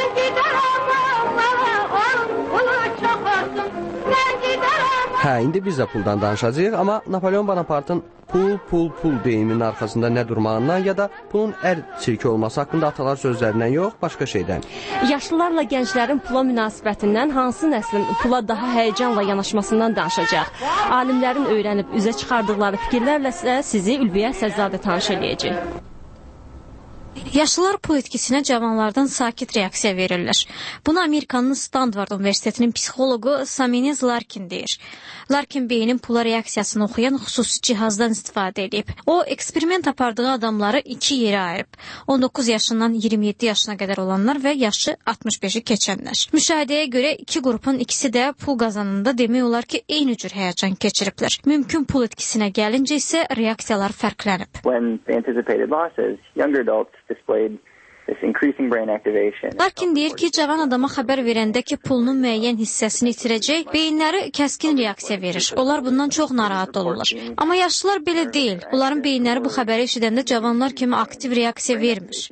Hə, indi biz də puldan danışacağıq, amma Napoleon Bonaparte'ın pul deyiminin arxasında nə durmağından ya da pulun çirki olması haqqında atalar sözlərindən yox, başqa şeydən. Yaşlılarla gənclərin pula münasibətindən hansı nəslin pula daha həyəcanla yanaşmasından danışacaq. Alimlərin öyrənib üzə çıxardıqları fikirlərlə isə sizi Ülviyə Səzzadə tanış edəcək. Yaşlılar pul etkisinə cavanlardan sakit reaksiya verirlər. Bunu Amerikanın Stanford Universitetinin psixologu Saminez Larkin deyir. Larkin beynin pula reaksiyasını oxuyan xüsusi cihazdan istifadə edib. O, eksperiment apardığı adamları iki yerə ayırıb. 19 yaşından 27 yaşına qədər olanlar və yaşı 65-i keçənlər. Müşahidəyə görə iki qrupun ikisi də pul qazanında demək olar ki, eyni cür həyəcan keçiriblər. Mümkün pul etkisinə gəlincə isə reaksiyalar fərqlənib. Larkin deyir ki, cavan adama xəbər verəndə ki, pulunun müəyyən hissəsini itirəcək, beyinləri kəskin reaksiya verir. Onlar bundan çox narahat olurlar. Amma yaşlılar belə deyil. Onların beyinləri bu xəbəri eşidəndə cavanlar kimi aktiv reaksiya vermir.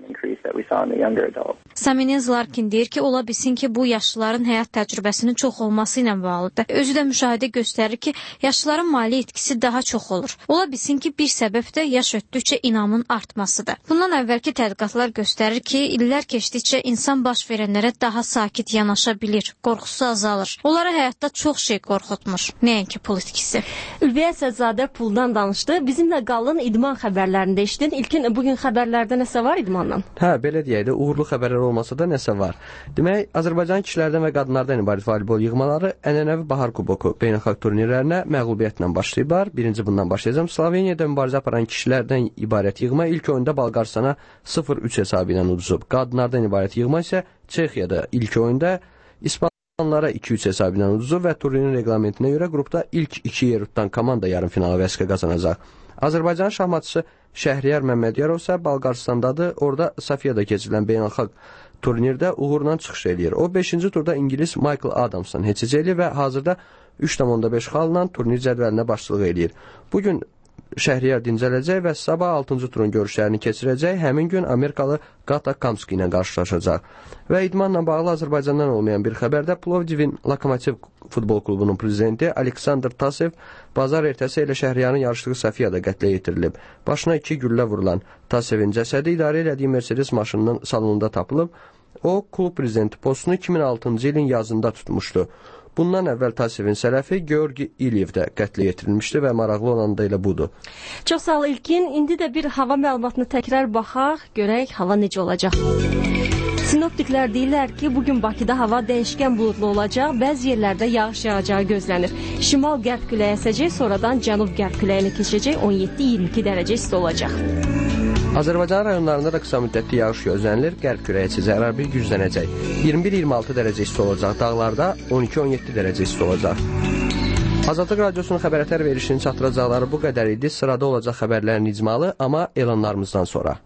Saminez Larkin deyir ki, ola bilsin ki, bu yaşlıların həyat təcrübəsinin çox olması ilə bağlıdır. Özü də müşahidə göstərir ki, yaşlıların mali etkisi daha çox olur. Ola bilsin ki, bir səbəb də yaş ötdükcə inamın artmasıdır. Bundan əvvəlki tədqiqatlar göstərir ki, illər keçdikcə insan baş verənlərə daha sakit yanaşa bilir, qorxusu azalır. Onlara həyatda çox şey qorxutmur, nəinki pul etkisi. Ülviyə Səzzadə puldan danışdı. Bizimlə qalın idman xəbərlərində eşitdin. İlkin bugün xəbərlərdə nəsə var idmandan? Hə, belə deyək də, uğurlu xəbərlər olmasa da nəsə var. Demək, Azərbaycan kişilərdən və qadınlardan ibarət voleybol yığmaları ənənəvi Bahar Kuboku beynəlxalq turnirlərinə məğlubiyyətlə başlayıblar. Birinci bundan başlayacağım. Sloveniyada mübarizə aparan kişilərdən ibarət yığma ilk oyunda Balqaristana 0-3 hesabı ilə uduzub. Qadınlardan ibarət yığma isə Çexiyada ilk oyunda İspanlara 2-3 hesabı ilə uduzub və turnirin reglamentinə görə qrupda ilk 2 yer tutan komanda yarımfinala vəsqə qazanacaq. Azərbaycan şahmatçısı Şəhriyar Məmmədiyarov isə Balqaristandadır. Orada Sofiyada keçirilən beynəlxalq turnirdə uğurla çıxış eləyir. O 5-ci turda İngilis Michael Adamsdan heçəcək eləyir və hazırda 3,5 xalla turnir cədvəlinə başçılıq eləyir. Bugün Şəhriyar dincələcək və sabah 6-cı turun görüşlərini keçirəcək. Həmin gün Amerikalı Qata Kamski ilə qarşılaşacaq. Və idmanla bağlı Azərbaycandan olmayan bir xəbərdə Plovdivin Lokomotiv futbol klubunun prezidenti Aleksandr Tasev bazar ertəsi ilə Şəhriyarın yarışdığı Sofiyada qətlə yetirilib. Başına 2 güllə vurulan Tasevin cəsədi idarə elədiyi Mercedes maşınının salonunda tapılıb. O, klub prezidenti postunu 2006-cı ilin yazında tutmuşdu. Bundan əvvəl Tasevin sələfi Georgi İlyev də qətlə yetirilmişdi və maraqlı olan da elə budur. Çox sağ ol İlkin. İndi də bir hava məlumatını təkrar baxaq, görək hava necə olacaq. Sinoptiklər deyirlər ki, bugün Bakıda hava dəyişkən buludlu olacaq, bəzi yerlərdə yağış yağacağı gözlənir. Şimal-qərb küləyi əsəcək, sonradan cənub-qərb küləyinə keçəcək, 17-22 dərəcə isti olacaq. Azərbaycan rayonlarında da qısa müddətli yağış gözlənilir, qərb küləyi əsəcək, arabir güclənəcək. 21-26 dərəcə isti olacaq, dağlarda 12-17 dərəcə isti olacaq. Azadlıq Radiosunun xəbərətər verişinin çatdıracaqları bu qədər idi. Sırada olacaq xəbərlərin icmalı, amma elanlarımızdan sonra.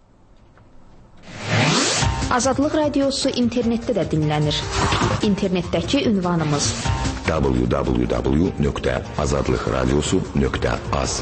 Azadlıq Radiosu internetdə də dinlənir. İnternetdəki ünvanımız www.azadlıqradiosu.az.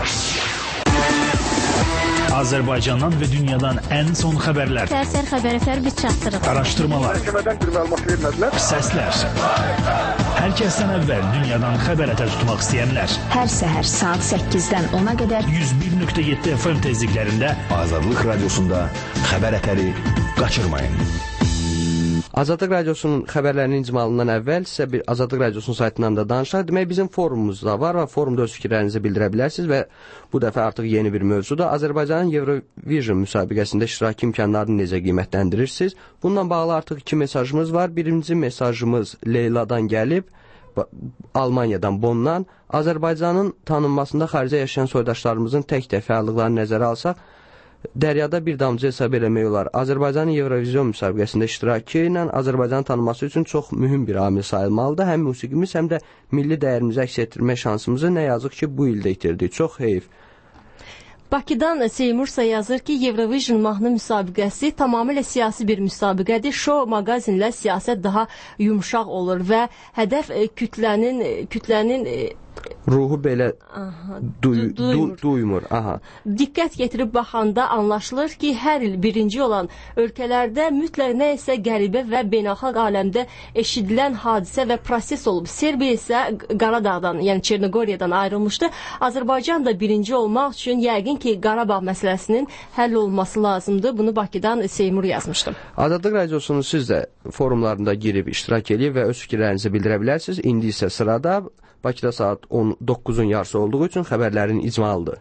Azərbaycandan və dünyadan ən son xəbərlər. Sərsər xəbərətər biz çatdırıq. Araşdırmalar. Məhkəmədən bir məlumat vermədilər. Səslər. Hər kəsdən əvvəl dünyadan xəbərətər tutmaq istəyənlər. Hər səhər saat 8-dən 10-a qədər 101.7 FM tezliklərində Azadlıq Radiosunda xəbərətəri qaçırmayın. Azadlıq Radiosunun xəbərlərinin icmalından əvvəl sizə bir Azadlıq Radiosunun saytından da danışaq. Demək, bizim forumumuz da var və forumda öz fikirlərinizi bildirə bilərsiniz və bu dəfə artıq yeni bir mövzuda Azərbaycanın Eurovision müsabiqəsində iştirak imkanlarını necə qiymətləndirirsiniz? Bununla bağlı artıq 2 mesajımız var. Birinci mesajımız Leyladan gəlib, Almaniyadan, Bonndan. Azərbaycanın tanınmasında xaricdə yaşayan soydaşlarımızın tək-tək fəallıqlarını nəzərə alsaq, Dəryada bir damcı hesab eləmək olar. Azərbaycanın Eurovision müsabiqəsində iştirakı ilə Azərbaycanın tanınması üçün çox mühüm bir amil sayılmalıdır. Həm musiqimiz, həm də milli dəyərimizi əks etdirmək şansımızı nə yazıq ki, bu ildə itirdik. Çox heyf. Bakıdan Seymursa yazır ki, Eurovision mahnı müsabiqəsi tamamilə siyasi bir müsabiqədir. Show maqazinlə siyasət daha yumşaq olur və hədəf kütlənin ruhu belə duymur. Aha. Diqqət getirib baxanda anlaşılır ki, hər il birinci olan ölkələrdə mütləq nə isə qəribə və beynəlxalq aləmdə eşidilən hadisə və proses olub. Serbiya isə Qaradağdan, yəni Çernogoriyadan ayrılmışdı. Azərbaycan da birinci olmaq üçün yəqin ki, Qarabağ məsələsinin həll olması lazımdır. Bunu Bakıdan Seymur yazmışdım. Azadlıq Radiosunun siz də forumlarında girib iştirak edib və öz fikirlərinizi bildirə bilərsiniz. İndi isə sırada Bakıda saat 9-un yarısı olduğu üçün xəbərlərin icmalıdır.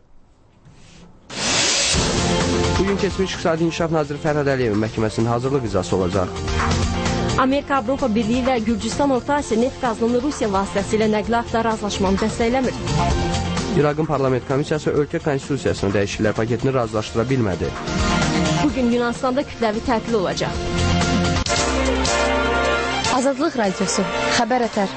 Bugün keçmiş İqtisadi İnkişaf Naziri Fərhad Əliyevin məhkəməsinin hazırlıq icrası olacaq. Amerika, Avropa Birliyi və Gürcüstan Orta Asiya neft qazının Rusiya vasitəsilə nəqliyyatda razılaşmanı dəstəkləmir. İraqın parlament komissiyası ölkə konstitusiyasına dəyişikliklər paketini razılaşdıra bilmədi. Bugün Yunanistanda kütləvi tətil olacaq. Azadlıq Radiosu, xəbərətər.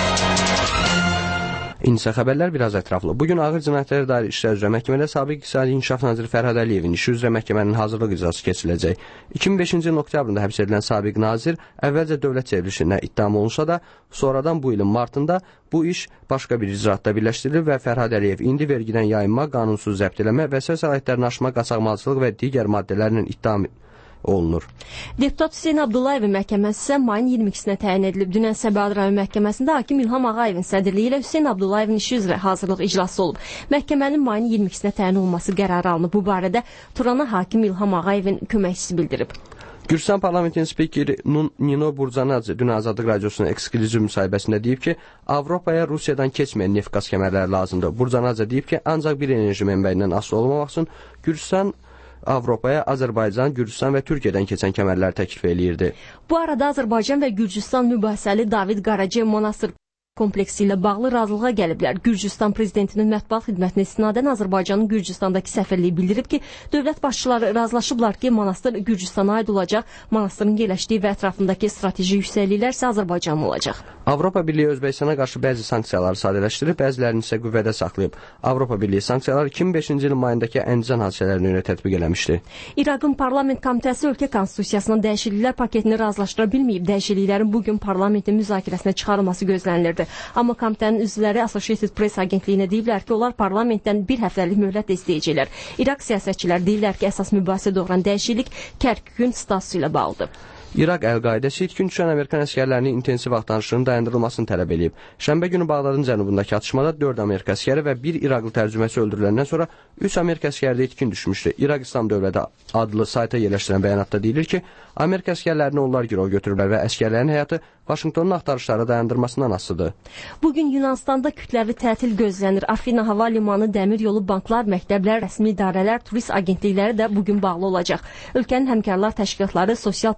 İndisə xəbərlər biraz ətraflı. Bugün ağır cinayətlərə dair işlər üzrə məhkəmədə sabiq İqtisadi İnkişaf Naziri Fərhad Əliyevin işi üzrə məhkəmənin hazırlıq icrası keçiriləcək. 2005-ci ilin oktyabrında həbs edilən sabiq nazir əvvəlcə dövlət çevrilişinə ittiham olunsa da, sonradan bu ilin martında bu iş başqa bir icraatda birləşdirilir və Fərhad Əliyev indi vergidən yayınma, qanunsuz zəbt eləmə, vəsait sərayətlərini aşma, qaçaqmalçılıq və digər maddələrlə ittiham olunur. Deputat Hüseyn Abdullayevin məhkəməsi isə mayın 22-sinə təyin edilib. Dünən Səbəd rayon məhkəməsində hakim İlham Ağayevin sədrliyi ilə Hüseyn Abdullayevin işi üzrə hazırlıq iclası olub. Məhkəmənin mayın 22-sinə təyin olması qərarı alınıb. Bu barədə Turana hakim İlham Ağayevin köməkçisi bildirib. Gürcüstan parlamentinin spikeri Nino Burcanadze dünən Azadlıq Radiosunun ekskluziv müsahibəsində deyib ki, Avropaya Rusiyadan keçməyən neft qaz kəmərləri lazımdır. Burcanadze deyib ki, ancaq bir enerji mənbəyindən asılı olmamaq üçün Gürcüstan Avropaya Azərbaycan, Gürcüstan və Türkiyədən keçən kəmərləri təklif eləyirdi. Bu arada Azərbaycan və Gürcüstan mübahisəli David Qaraciyev monastır kompleksi ilə bağlı razılığa gəliblər. Gürcüstan prezidentinin mətbuat xidmətinə istinadən Azərbaycanın Gürcüstandakı səfirliyi bildirib ki, dövlət başçıları razılaşıblar ki, monastır Gürcüstana aid olacaq, monastırın yerləşdiyi və ətrafındakı strateji yüksəkliklər isə Azərbaycanlı olacaq. Avropa Birliyi Özbəkistana qarşı bəzi sanksiyaları sadələşdirib, bəzilərini isə qüvvədə saxlayıb. Avropa Birliyi sanksiyaları 2005-ci ilin mayındakı Əncən hadisələrinə görə tətbiq eləmişdi. İraqın parlament komitəsi ölkə konstitusiyasına dəyişikliklər paketini razılaşdıra bilməyib. Dəyişikliklərin bugün parlamentin müzakirəsinə çıxarılması gözlənilirdi. Amma komitənin üzvləri Associated Press agentliyinə deyiblər ki, onlar parlamentdən bir həftəlik möhlət istəyəcəklər. İraq siyasətçilər deyirlər ki, əsas mübahisə doğuran dəyişiklik Kərkükün statusu ilə bağlıdır. İraq Əl-Qaidəsi itkin düşən Amerikan əsgərlərinin intensiv axtarışının dayandırılmasını tələb edib. Şənbə günü Bağdadın cənubundakı atışmada 4 Amerika əsgəri və 1 İraqlı tərcüməçi öldürüləndən sonra 3 Amerika əsgəri də itkin düşmüşdü. İraq İslam Dövləti adlı sayta yerləşdirən bəyanatda deyilir ki, Amerika əsgərlərini onlar girov götürüblər və əsgərlərin həyatı Vaşinqtonun axtarışları dayandırmasından asılıdır. Bugün Yunanistanda kütləvi tətil gözlənir. Afina hava limanı, dəmir yolu, banklar, məktəblər, rəsmi idarələr, turist agentlikləri də bugün bağlı olacaq. Ölkənin həmkarlar təşkilatları, sosial pensiya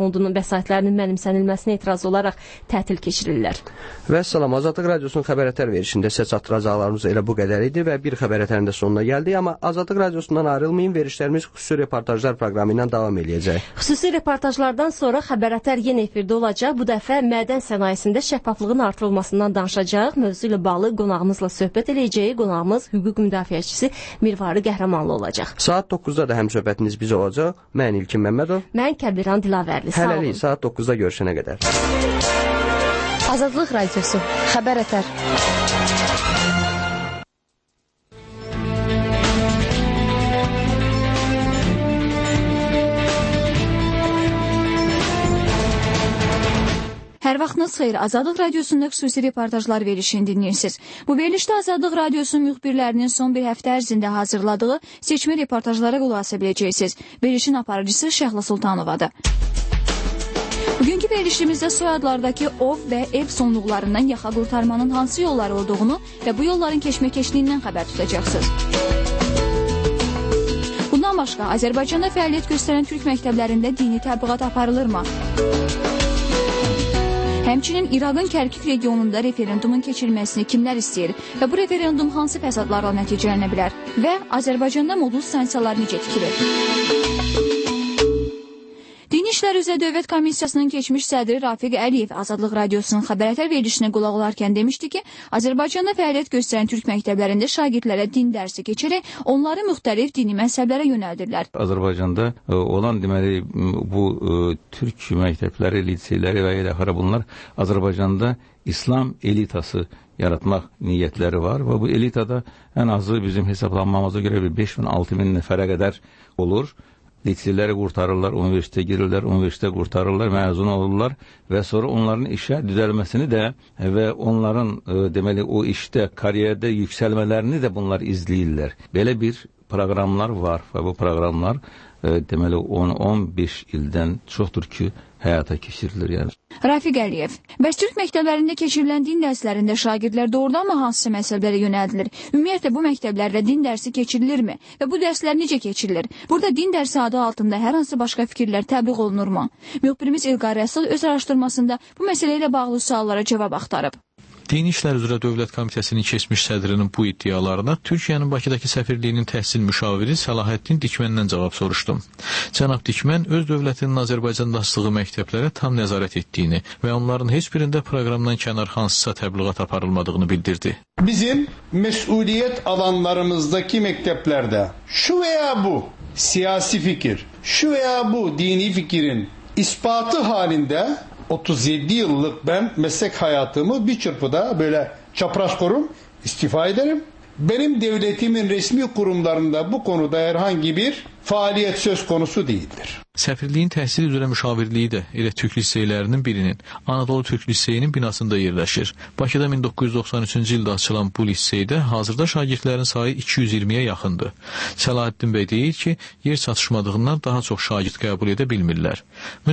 fondunun vəsaitlərinin mənimsənilməsinə etiraz olaraq tətil keçirirlər. Və salam, Azadlıq Radiosunun xəbər ətər verişində sizə çatdıracaqlarımız elə bu qədər idi və bir xəbər ətərin də sonuna gəldik, amma Azadlıq Radiosundan ayrılmayın, verişlərimiz xüsusi reportajlar proqramı ilə davam edəcək. Xüsusi reportajlardan sonra xəbər ətər yenə efirdə olacaq. Bu dəfə mədən sənayesində şəffaflığın artırılmasından danışacaq. Mövzu ilə bağlı qonağımızla söhbət edəcəyik. Qonağımız hüquq müdafiəçisi Mirvari Qəhrəmanlı olacaq. Saat 9-da da həmsöhbətiniz bizə olacaq. Mən İlkin Məmmədov. Mən Kəbiran Dilavərli. Sağ olun. Hələlik saat 9-da görüşənə qədər. Azadlıq Radiosu, xəbər ətər. Hər vaxtınız xeyir. Azadlıq Radiosunda xüsusi reportajlar verişini dinləyirsiniz. Bu verilişdə Azadlıq Radiosunun müxbirlərinin son bir həftə ərzində hazırladığı seçmə reportajlara qulaq asa biləcəksiniz. Verilişin aparıcısı Şəhla Sultanovadır. Bugünkü verilişimizdə soyadlardakı ov və ev sonluqlarından yaxa qurtarmanın hansı yolları olduğunu və bu yolların keşməkeşliyindən xəbər tutacaqsınız. Bundan başqa, Azərbaycanda fəaliyyət göstərən türk məktəblərində dini təbliğat aparılırmı? Həmçinin İraqın Kərkük regionunda referendumun keçirilməsini kimlər istəyir və bu referendum hansı fəsadlarla nəticələnə bilər və Azərbaycanda modul stansiyalar necə tikilir? Dini İşlər üzrə Dövlət Komissiyasının keçmiş sədri Rafiq Əliyev Azadlıq Radiosunun xəbər ətər verilişinə qulaq olarkən demişdi ki, Azərbaycanda fəaliyyət göstərən türk məktəblərində şagirdlərə din dərsi keçərək onları müxtəlif dini məzhəblərə yönəldirlər. Azərbaycanda olan deməli bu türk məktəbləri, liseyləri və ilaxara bunlar Azərbaycanda İslam elitası yaratmaq niyyətləri var və bu elitada ən azı bizim hesablanmamıza görə 5.000-6.000 nəfərə qədər olur. Liseyləri qurtarırlar, universitetə girirlər, universitetə qurtarırlar, məzun olurlar və sonra onların işə düzəlməsini də və onların deməli o işdə, kariyerdə yüksəlmələrini də bunlar izləyirlər. Belə bir proqramlar var və bu proqramlar deməli 10-15 ildən çoxdur ki, həyata keçirilir yəni. Rafiq Əliyev, bəs türk məktəblərində keçirilən din dərslərində şagirdlər doğrudanmı hansısa məsələlərə yönəldilir? Ümumiyyətlə bu məktəblərdə din dərsi keçirilirmi və bu dərslər necə keçirilir? Burada din dərsi adı altında hər hansı başqa fikirlər təbliğ olunurmu? Müxbirimiz İlqar Rəsul öz araşdırmasında bu məsələ ilə bağlı suallara cavab axtarıb. Dini İşlər üzrə Dövlət Komitəsinin keçmiş sədrinin bu iddialarına Türkiyənin Bakıdakı səfirliyinin təhsil müşaviri Səlahiddin Dikməndən cavab soruşdum. Cənab Dikmən öz dövlətinin Azərbaycanda açdığı məktəblərə tam nəzarət etdiyini və onların heç birində proqramdan kənar hansısa təbliğat aparılmadığını bildirdi. Bizim məsuliyyət alanlarımızdaki məktəblərdə şu veya bu siyasi fikir, şu veya bu dini fikirin ispatı halinde 37 yıllık ben meslek hayatımı bir çırpıda böyle çapraz kurum, istifa ederim. Benim devletimin resmi kurumlarında bu konuda herhangi bir faaliyet söz konusu değildir. Səfirliyin təhsil üzrə müşavirliyi də elə Türk liseylərinin birinin, Anadolu Türk Liseyinin binasında yerləşir. Bakıda 1993-cü ildə açılan bu liseydə hazırda şagirdlərin sayı 220-yə yaxındır. Səlahiddin bəy deyir ki, yer çatışmadığından daha çox şagird qəbul edə bilmirlər.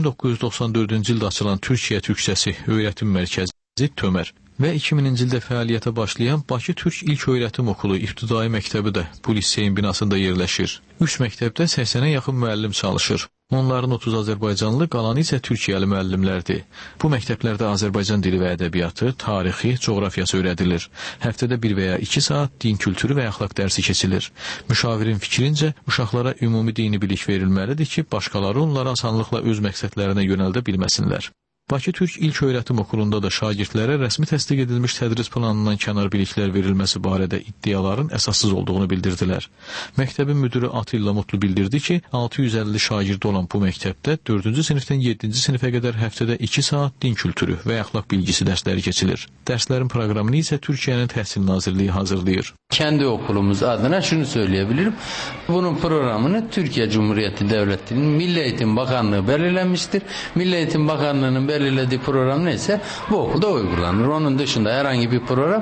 1994-cü ildə açılan Türkiyə Türkçəsi öyrətim mərkəzi Tömər və 2000-ci ildə fəaliyyətə başlayan Bakı Türk İlk Öyrətim Okulu İbtidai məktəbi də bu liseyin binasında yerləşir. 3 məktəbdə 80-ə yaxın müəllim çalışır. Onların 30 Azərbaycanlı, qalanı isə Türkiyəli müəllimlərdir. Bu məktəblərdə Azərbaycan dili və ədəbiyyatı, tarixi, coğrafiyası öyrədilir. Həftədə 1 və ya 2 saat din kültürü və əxlaq dərsi keçilir. Müşavirin fikrincə, uşaqlara ümumi dini bilik verilməlidir ki, başqaları onları asanlıqla öz məqsədlərinə yönəldə bilməsinlər. Bakı Türk İlk Öyrətim Okulunda da şagirdlərə rəsmi təsdiq edilmiş tədris planından kənar biliklər verilməsi barədə iddiaların əsassız olduğunu bildirdilər. Məktəbin müdürü Atilla Mutlu bildirdi ki, 650 şagird olan bu məktəbdə 4-cü sinifdən 7-ci sinifə qədər həftədə 2 saat din kültürü və əxlaq bilgisi dərsləri keçilir. Dərslərin proqramını isə Türkiyənin Təhsil Nazirliyi hazırlayır. Kendi okulumuz adına şunu söyleyebilirim. Bunun programını Türkiye Cumhuriyeti Devleti'nin Milli Eğitim Bakanlığı belirlenmiştir. Milli Eğitim Bakanlığı'nın belirlediği program neyse bu okulda uygulanır. Onun dışında herhangi bir program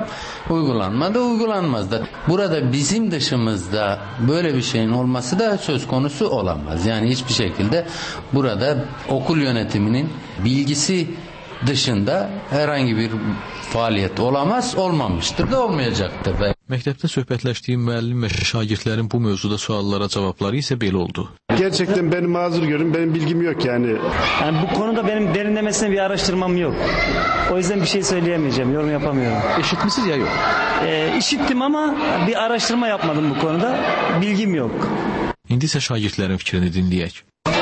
uygulanmaz da. Burada bizim dışımızda böyle bir şeyin olması da söz konusu olamaz. Yani hiçbir şekilde burada okul yönetiminin bilgisi dışında herhangi bir faaliyet olamaz, olmamıştır da olmayacaktır. Məktəbdə söhbətləşdiyim müəllim və şagirdlərin bu mövzuda suallara cavabları isə belə oldu. Gerçekten benim mazur görün, benim bilgim yok yani. Bu konuda benim derinlemesine bir araştırmam yok. O yüzden bir şey söyleyemeyeceğim, yorum yapamıyorum. Eşitmişsiniz ya yok? İşittim ama bir araştırma yapmadım bu konuda. Bilgim yok. İndi isə şagirdlərin fikrini dinləyək.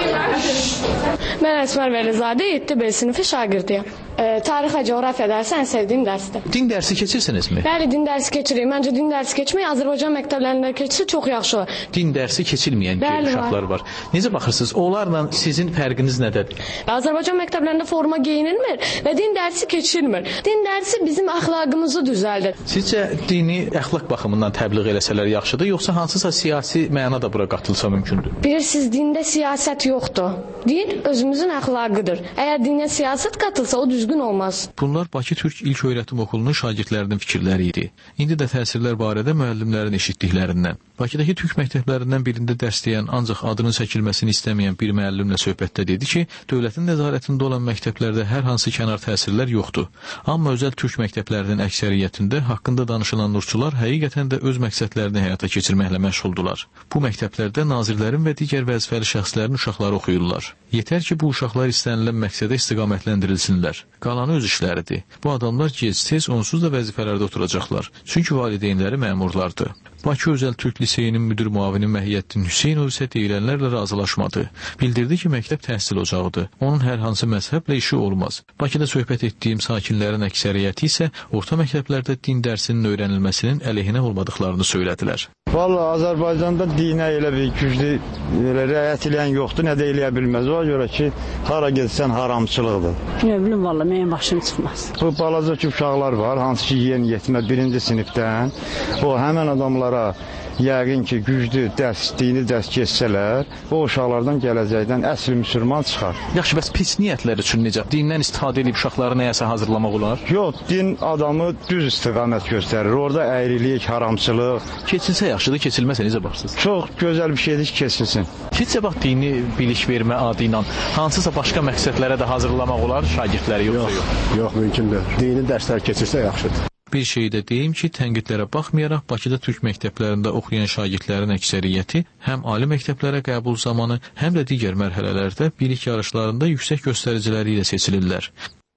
Ben Esmer Velizade, 7B sınıfı şagirdiyim. Tarih ve coğrafya dersi en sevdiğim dersti. Din dersi keçirsiniz mi? Bəli, din dersi keçireyim. Bence din dersi keçmeyi Azərbaycan məktəblərində keçirsə çox yaxşı olur. Din dersi keçilməyən uşaqlar var. Necə baxırsınız? Onlarla sizin fərqiniz nədədir? Azərbaycan məktəblərində forma geyinilmir və din dersi keçilmir. Din dersi bizim əxlaqımızı düzəldir. Sizcə dini əxlaq baxımından təbliğ eləsələr yaxşıdır, yoxsa hansısa siyasi məna da bura qatılsa mümkündür? Bilirsiniz, dində siyasət yoxdur. Din özümüzün əxlaqıdır. Əgər dinə siyasət qatılsa o düzgün olmaz. Bunlar Bakı Türk İlk Öyrətim Okulunun şagirdlərinin fikirləri idi. İndi də təsirlər barədə müəllimlərin eşitdiklərindən. Bakıdakı türk məktəblərindən birində dərs deyən, ancaq adının çəkilməsini istəməyən bir müəllimlə söhbətdə dedi ki, dövlətin nəzarətində olan məktəblərdə hər hansı kənar təsirlər yoxdur. Amma özəl türk məktəblərinin əksəriyyətində haqqında danışılan nurçular həqiqətən də öz məqsədlərini həyata keçirməklə məşğuldular. Bu məktəblərdə nazirlərin və digər vəzifəli şəxslərin uşaqları oxuyurlar. Yetər ki, bu uşaqlar istənilən məqsədə istiqamətləndirilsinlər. Qalanı öz işləridir. Bu adamlar gec-tez onsuz da vəzifələrdə oturacaqlar. Çünki valideynləri məmurlardır. Bakı Özəl Türk Liseyinin müdir müavini Məhiyyəddin Hüseynov isə deyilənlərlə razılaşmadı. Bildirdi ki, məktəb təhsil ocağıdır. Onun hər hansı məzhəblə işi olmaz. Bakıda söhbət etdiyim sakinlərin əksəriyyəti isə orta məktəblərdə din dərsinin öyrənilməsinin əleyhinə olmadıqlarını söylədilər. Vallahi Azərbaycanda dinə elə bir güclü riayət edən yoxdur, nə də eləyə bilməz. O görə ki, hara getsən haramçılıqdır. Nə bilim, vallahi mənim başım çıxmaz. Bu balaca ki, uşaqlar var, hansı ki, yeni yetmə 1-ci sinifdən. O həmən adamlara yəqin ki, güclü dini dərs keçsələr, o uşaqlardan gələcəkdən əsl müsəlman çıxar. Yaxşı, bəs pis niyyətlər üçün necə? Dindən istifadə edib uşaqları nəyəsə hazırlamaq olar? Yox, din adamı düz istiqamət göstərir. Orada əyrilik, haramçılıq. Keçilsə yaxşıdır, keçilməsə necə baxırsınız? Çox gözəl bir şeydir ki, keçilsin. Keçsə bax, dini bilik vermə adı ilə hansısa başqa məqsədlərə də hazırlamaq olar şagirdləri yoxsa yox? Yox, mümkün deyil. Dini dərslər keçirsə yaxşıdır. Bir şey də deyim ki, tənqidlərə baxmayaraq Bakıda türk məktəblərində oxuyan şagirdlərin əksəriyyəti həm ali məktəblərə qəbul zamanı, həm də digər mərhələlərdə bilik yarışlarında yüksək göstəriciləri ilə seçilirlər.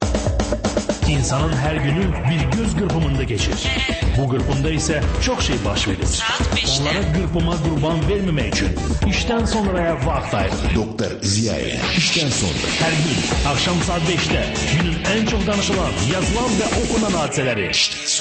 İnsanın her günü bir göz kırpımında geçir. Bu kırpımda ise çok şey baş verir. Onlara kırpıma kurban vermemek için işten sonraya vakit ayırır. Doktor Ziyaye işten sonra. Her gün akşam saat 5'te günün en çok danışılan, yazılan ve okunan hadiseleri.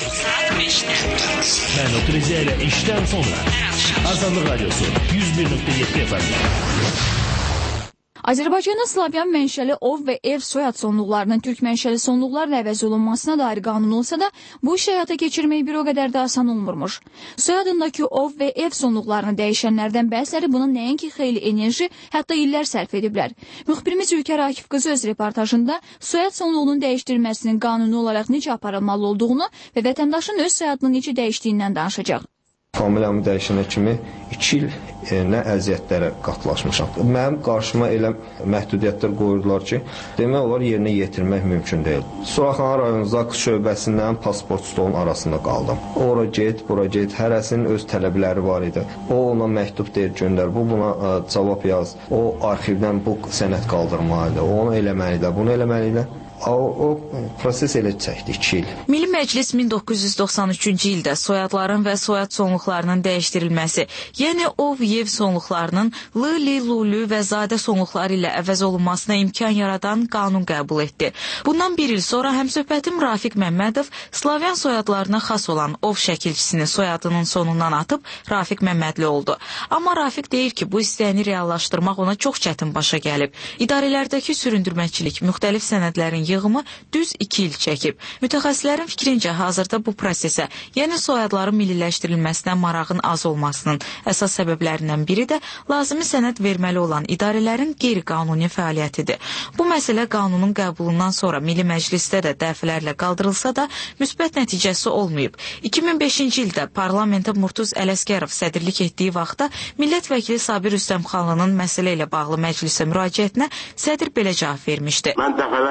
Ben Doktor Ziyaye ile işten sonra. Azadlık Radyosu 101.7 FM. Azərbaycanda Slavyan mənşəli ov və ev soyad sonluqlarının türk mənşəli sonluqlarla əvəz olunmasına dair qanun olsa da, bu iş həyata keçirmək bir o qədər də asan olmurmuş. Soyadındakı ov və ev sonluqlarını dəyişənlərdən bəziləri buna nəinki xeyli enerji, hətta illər sərf ediblər. Müxbirimiz Ülkər Akif qızı öz reportajında soyad sonluğunun dəyişdirilməsinin qanuni olaraq necə aparılmalı olduğunu və vətəndaşın öz soyadının necə dəyişdiyindən danışacaq. Familiyamı dəyişənə kimi 2 il nə əziyyətlərə qatlaşmışam. Mənim qarşıma elə məhdudiyyətlər qoyurdular ki, demək olar yerinə yetirmək mümkün deyil. Suraxana rayonu Zaks şöbəsindən pasport stolunun arasında qaldım. Ora get, bura get, hərəsinin öz tələbləri var idi. O ona məktub deyir, göndər, bu buna cavab yaz. O arxivdən bu sənəd qaldırmalıdır, o onu eləməlidir, bunu eləməlidir. O proses elə çəkdi 2 il. Milli Məclis 1993-cü ildə soyadların və soyad sonluqlarının dəyişdirilməsi, yəni ov, yev sonluqlarının l, li, lulü və zadə sonluqları ilə əvəz olunmasına imkan yaradan qanun qəbul etdi. Bundan bir il sonra həmsöhbətim Rafiq Məmmədov Slavyan soyadlarına xas olan ov şəkilçisini soyadının sonundan atıb Rafiq Məmmədli oldu. Amma Rafiq deyir ki, bu istəyini reallaşdırmaq ona çox çətin başa gəlib. İdarələrdəki süründürməçilik, müxtəlif sənədlərin yığımı düz 2 il çəkib. Mütəxəssislərin fikrincə hazırda bu prosesə, yəni soyadların milliləşdirilməsinə marağın az olmasının əsas səbəblərindən biri də lazımi sənəd verməli olan idarələrin qeyri-qanuni fəaliyyətidir. Bu məsələ qanunun qəbulundan sonra Milli Məclisdə də dəfələrlə qaldırılsa da müsbət nəticəsi olmayıb. 2005-ci ildə parlamentə Murtuz Ələsgərov sədrlik etdiyi vaxtda millət vəkili Sabir Rüstəmxanlının məsələ ilə bağlı məclisə müraciətinə sədr belə cavab vermişdi. Mən dəfələrlə demişəm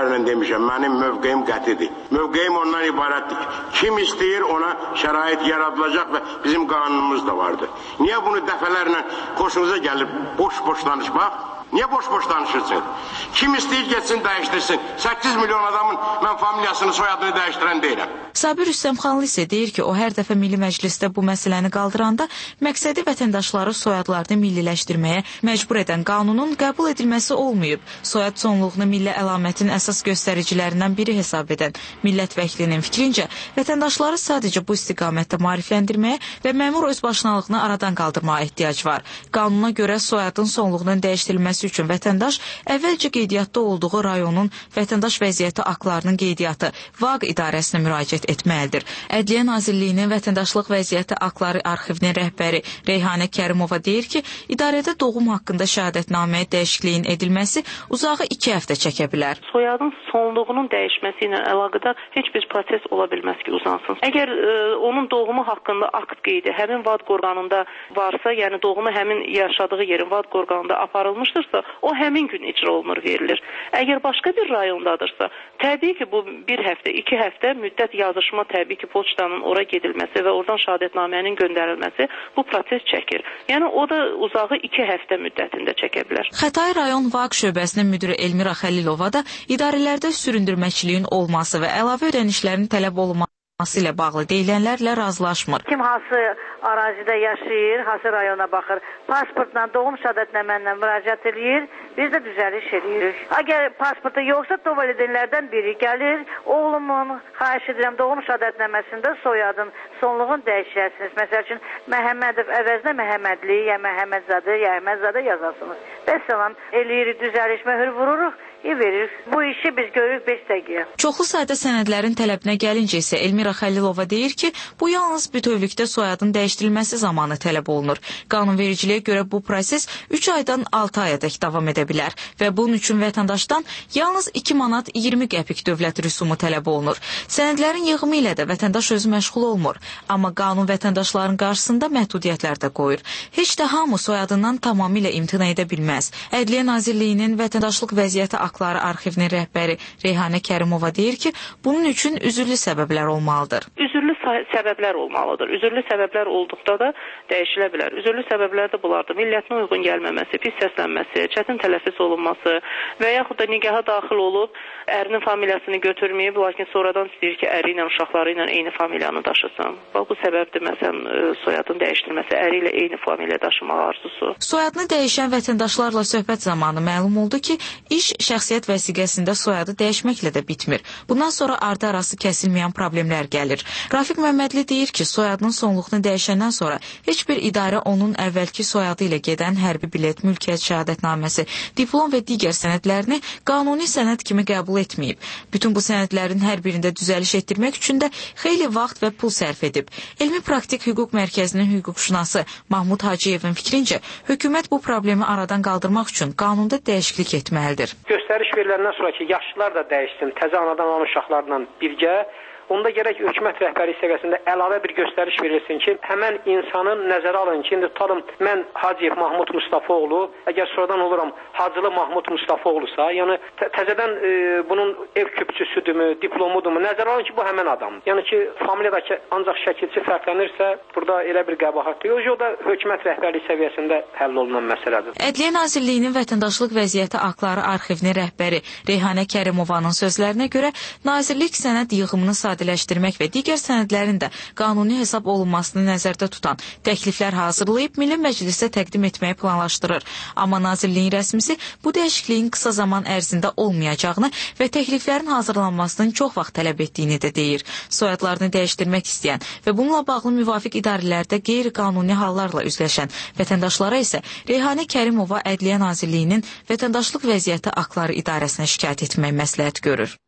demişəm, mənim mövqeyim qətidir. Mövqeyim ondan ibarətdir ki, kim istəyir ona şərait yaradılacaq və bizim qanunumuz da vardır. Niyə bunu dəfələrlə xoşunuza gəlib boş-boş danışmaq? Niyə boş-boş danışırsın? Kim istəyir getsin, dəyişdirsin. 8 milyon adamın mən familiyasını, soyadını dəyişdirən deyirəm. Sabir Rüstəmxanlı isə deyir ki, o hər dəfə Milli Məclisdə bu məsələni qaldıranda məqsədi vətəndaşları soyadlarını milliləşdirməyə məcbur edən qanunun qəbul edilməsi olmayıb. Soyad sonluğunu milli əlamətin əsas göstəricilərindən biri hesab edən millət vəkilinin fikrincə, vətəndaşları sadəcə bu istiqamətdə maarifləndirməyə və məmur özbaşınalığını aradan qaldırmağa ehtiyac var. Qanuna görə soyadın sonluğunun dəyişdirilməsi üçün vətəndaş əvvəlcə qeydiyyatda olduğu rayonun vətəndaş vəziyyəti aktlarının qeydiyyatı VAQ idarəsinə müraciət etməlidir. Ədliyyə Nazirliyinin Vətəndaşlıq Vəziyyəti Aktları arxivinin rəhbəri Reyhanə Kərimova deyir ki, idarədə doğum haqqında şəhadətnaməyə dəyişikliyin edilməsi uzağı 2 həftə çəkə bilər. Soyadın sonluğunun dəyişməsi ilə əlaqədar heç bir proses ola bilməz ki, uzansın. Əgər onun doğumu haqqında akt qeydi həmin VADQ orqanında varsa, yəni doğumu həmin yaşadığı yerin VADQ orqanında aparılmışdırsa, o həmin gün icra olunur, verilir. Əgər başqa bir rayondadırsa, təbii ki, bu 1 həftə, 2 həftə müddət yazışma, təbii ki, poçtanın ora gedilməsi və oradan şəhadətnamənin göndərilməsi bu proses çəkir. Yəni, o da uzağı 2 həftə müddətində çəkə bilər. Xətai rayon VAQ şöbəsinin müdiri Elmira Xəlilova da idarələrdə süründürməçiliyin olması və əlavə ödənişlərin tələb olunması ilə bağlı deyilənlərlə razılaşmır. Kim hansı ərazidə yaşayır, hansı rayona baxır, pasportla, doğum şəhadətnaməylə müraciət edir, biz də düzəliş edirik. Əgər pasportu yoxsa, valideynlərdən biri gəlir, oğlumun, xahiş edirəm, doğum şəhadətnaməsində soyadın, sonluğun dəyişəsiniz. Məsəl üçün, Məhəmmədov əvəzinə Məhəmmədli, ya Məhəmmədzadə, ya Əhmədzadə yazarsınız. Bəs zaman eləyirik, düzəliş, möhür vururuq. Veririk. Bu işi biz görürük 5 dəqiqə. Çoxlu sayda sənədlərin tələbinə gəlincə isə Elmira Xəlilova deyir ki, bu yalnız bütövlükdə soyadın dəyişdirilməsi zamanı tələb olunur. Qanunvericiliyə görə bu proses 3 aydan 6 ayadək davam edə bilər və bunun üçün vətəndaşdan yalnız 2 manat 20 qəpik dövlət rüsumu tələb olunur. Sənədlərin yığımı ilə də vətəndaş özü məşğul olmur, amma qanun vətəndaşların qarşısında məhdudiyyətlər də qoyur. Heç də hamı soyadından tamamilə imtina edə bilməz. Ədliyyə Nazirliyinin Vətəndaşlıq Vəziyyəti Aktları arxivinin rəhbəri Reyhanə Kərimova deyir ki, bunun üçün üzürlü səbəblər olmalıdır. Üzürlü səbəblər olmalıdır. Üzürlü səbəblər olduqda da dəyişilə bilər. Üzürlü səbəblər də bunlardır. Millətinə uyğun gəlməməsi, pis səslənməsi, çətin tələffüz olunması və yaxud da nigaha daxil olub ərinin familiyasını götürməyib, lakin sonradan istəyir ki, əri ilə, uşaqları ilə eyni familiyanı daşısın. Bu səbəbdir, məsələn, soyadın dəyişdirilməsi, əri ilə eyni familiya daşımaq arzusu. Soyadını dəyişən vətəndaşlarla söhbət zamanı məlum oldu ki, iş şəxsiyyət vəsiqəsində soyadı dəyişməklə də bitmir. Bundan sonra ardı arası kəsilməyən problemlər gəlir. Rafiq Məmmədli deyir ki, soyadının sonluğunu dəyişəndən sonra heç bir idarə onun əvvəlki soyadı ilə gedən hərbi bilet, mülkiyyət şəhadətnaməsi, diplom və digər sənədlərini qanuni sənəd kimi qəbul etməyib. Bütün bu sənədlərin hər birində düzəliş etdirmək üçün də xeyli vaxt və pul sərf edib. Elmi Praktik Hüquq Mərkəzinin hüquqşünası Mahmud Hacıyevin fikrincə, hökumət bu problemi aradan qaldırmaq üçün qanunda dəyişiklik etməlidir. Göstəriş veriləndən sonra ki, yaşlılar da dəyişsin, təzə anadan olan uşaqlarla birgə, onda gərək hökumət rəhbəri səviyyəsində əlavə bir göstəriş verilsin ki, həmən insanın nəzərə alın ki, indi tutalım, mən Hacıyev Mahmud Mustafaoğlu, əgər sonradan oluram Hacılı Mahmud Mustafaoğlusa, yəni təzədən bunun ev küpçüsüdürmü, diplomudurmu, nəzərə alın ki, bu həmən adam. Yəni ki, familiyadakı ancaq şəkilçi fərqlənirsə, burada elə bir qəbahatdır. O da hökumət rəhbərliyi səviyyəsində həll olunan məsələdir. Ədliyyə Nazirliyinin Vətəndaşlıq Vəziyyəti Aktları arxivinin rəhbəri Reyhanə Kərimovanın sözlərinə görə, Nazirlik sənəd yığımını sadələşdirmək və digər sənədlərin də qanuni hesab olunmasını nəzərdə tutan təkliflər hazırlayıb Milli Məclisə təqdim etməyi planlaşdırır. Amma Nazirliyin rəsmisi bu dəyişikliyin qısa zaman ərzində olmayacağını və təkliflərin hazırlanmasının çox vaxt tələb etdiyini də deyir. Soyadlarını dəyişdirmək istəyən və bununla bağlı müvafiq idarələrdə qeyri-qanuni hallarla üzləşən vətəndaşlara isə Reyhanə Kərimova Ədliyyə Nazirliyinin Vətəndaşlıq Vəziyyəti Aktları İdarəsinə şikayət etmək məsləhət görür.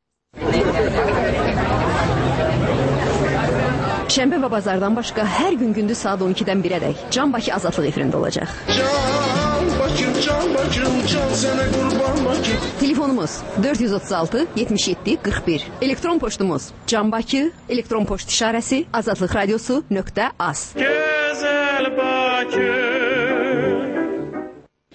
Şənbə və bazardan başqa hər gün gündüz saat 12-dən 1-ədək Can Bakı Azadlıq efirində olacaq. Can Bakım, can sənə qurban Bakım. Telefonumuz 436 77 41. Elektron poçtumuz canbakı, elektron poçt işarəsi azadlıqradiosu.az. Gözəl Bakı.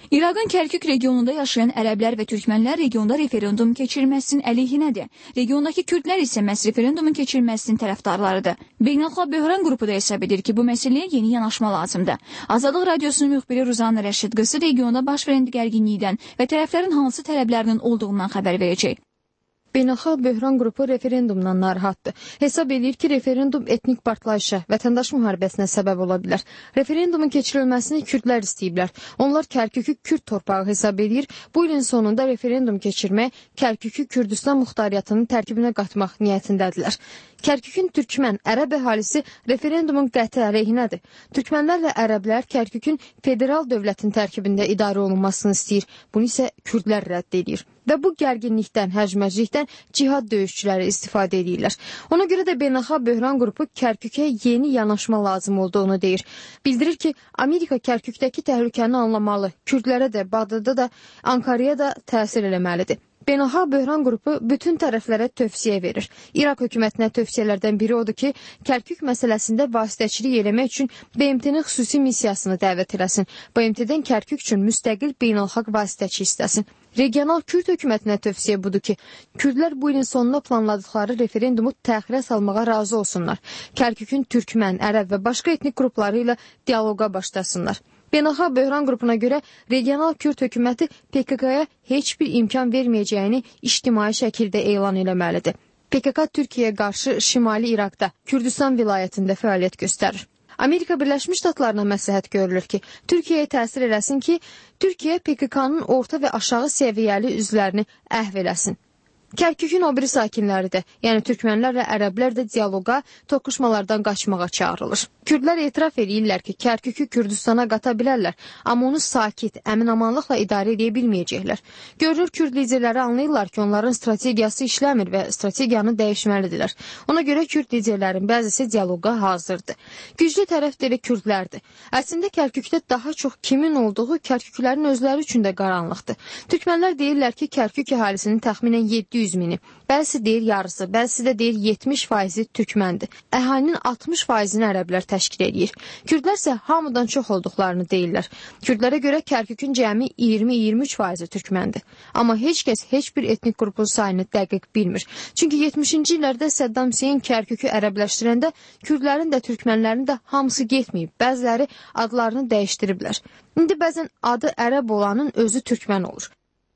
İraqın Kərkük regionunda yaşayan ərəblər və türkmənlər regionda referendum keçirilməsinin əleyhinədir. Regiondakı kürdlər isə məhz referendumun keçirilməsinin tərəfdarlarıdır. Beynəlxalq Böhran qrupu da hesab edir ki, bu məsələyə yeni yanaşma lazımdır. Azadlıq Radiosunun müxbiri Ruzanna Rəşid qızı regionda baş verən gərginlikdən və tərəflərin hansı tələblərinin olduğundan xəbər verəcək. Beynəlxalq Böhran qrupu referendumdan narahatdır. Hesab edir ki, referendum etnik partlayışa, vətəndaş müharibəsinə səbəb ola bilər. Referendumun keçirilməsini kürdlər istəyiblər. Onlar Kərkükü Kürd torpağı hesab edir. Bu ilin sonunda referendum keçirmək, Kərkükü Kürdistan muxtariyyatının tərkibinə qatmaq niyyətindədirlər. Kərkükün türkmən, ərəb əhalisi referendumun qəti əleyhinədir. Türkmənlərlə ərəblər Kərkükün federal dövlətin tərkibində idarə olunmasını istəyir. Bunu isə kürdlər rədd edir. Və bu gərginlikdən, həcməclikdən cihad döyüşçüləri istifadə edirlər. Ona görə də Beynəlxalq Böhran qrupu Kərkükə yeni yanaşma lazım olduğunu deyir. Bildirir ki, Amerika Kərkükdəki təhlükəni anlamalı, kürdlərə də, Bağdada da, Ankaraya da təsir eləməlidir. Beynəlxalq Böhran qrupu bütün tərəflərə tövsiyə verir. İraq hökumətinə tövsiyələrdən biri odur ki, Kərkük məsələsində vasitəçilik eləmək üçün BMT-nin xüsusi missiyasını dəvət eləsin. BMT-dən Kərkük üçün müstəqil beynəlxalq vasitəçi istəsin. Regional Kürd hökumətinə tövsiyə budur ki, Kürdlər bu ilin sonuna planladıkları referendumu təxirə salmağa razı olsunlar. Kərkükün türkmən, ərəb və başqa etnik qrupları ilə dialoqa başlasınlar. Beynəlxalq Böhran qrupuna görə regional Kürd hökuməti PKK-ya heç bir imkan verməyəcəyini ictimai şəkildə elan eləməlidir. PKK Türkiyəyə qarşı Şimali İraqda, Kürdistan vilayətində fəaliyyət göstərir. Amerika Birləşmiş Ştatlarına məsləhət görülür ki, Türkiyəyə təsir eləsin ki, Türkiyə PKK-nın orta və aşağı səviyyəli üzvlərini əhv eləsin. Kərkükün o biri sakinləri də, yəni türkmənlərlə ərəblər də dialoqa, toqquşmalardan qaçmağa çağırılır. Kürdlər etiraf edirlər ki, Kərkükü Kürdistana qata bilərlər, amma onu sakit, əmin-amanlıqla idarə edə bilməyəcəklər. Görünür, Kürd liderləri anlayırlar ki, onların strategiyası işləmir və strategiyanı dəyişməlidirlər. Ona görə Kürd liderlərin bəzisi dialoqa hazırdır. Güclü tərəf də elə Kürdlərdir. Əslində Kərkükdə daha çox kimin olduğu Kərküklərin özləri üçün də qaranlıqdır. Türkmənlər deyirlər ki, Kərkük əhalisinin təxminən 700 mini, bəzisi deyir yarısı, bəzisi də deyir 70% türkməndir. Əhalinin 60%-ni ərəblər təşkil edir. Kürdlər isə hamıdan çox olduqlarını deyirlər. Kürdlərə görə Kərkükün cəmi 20-23% türkməndir. Amma heç kəs heç bir etnik qrupun sayını dəqiq bilmir. Çünki 70-ci illərdə Səddam Hüseyn Kərkükü ərəbləşdirəndə Kürdlərin də türkmənlərin də hamısı getməyib. Bəziləri adlarını dəyişdiriblər. İndi bəzən adı ərəb olanın özü türkmən olur.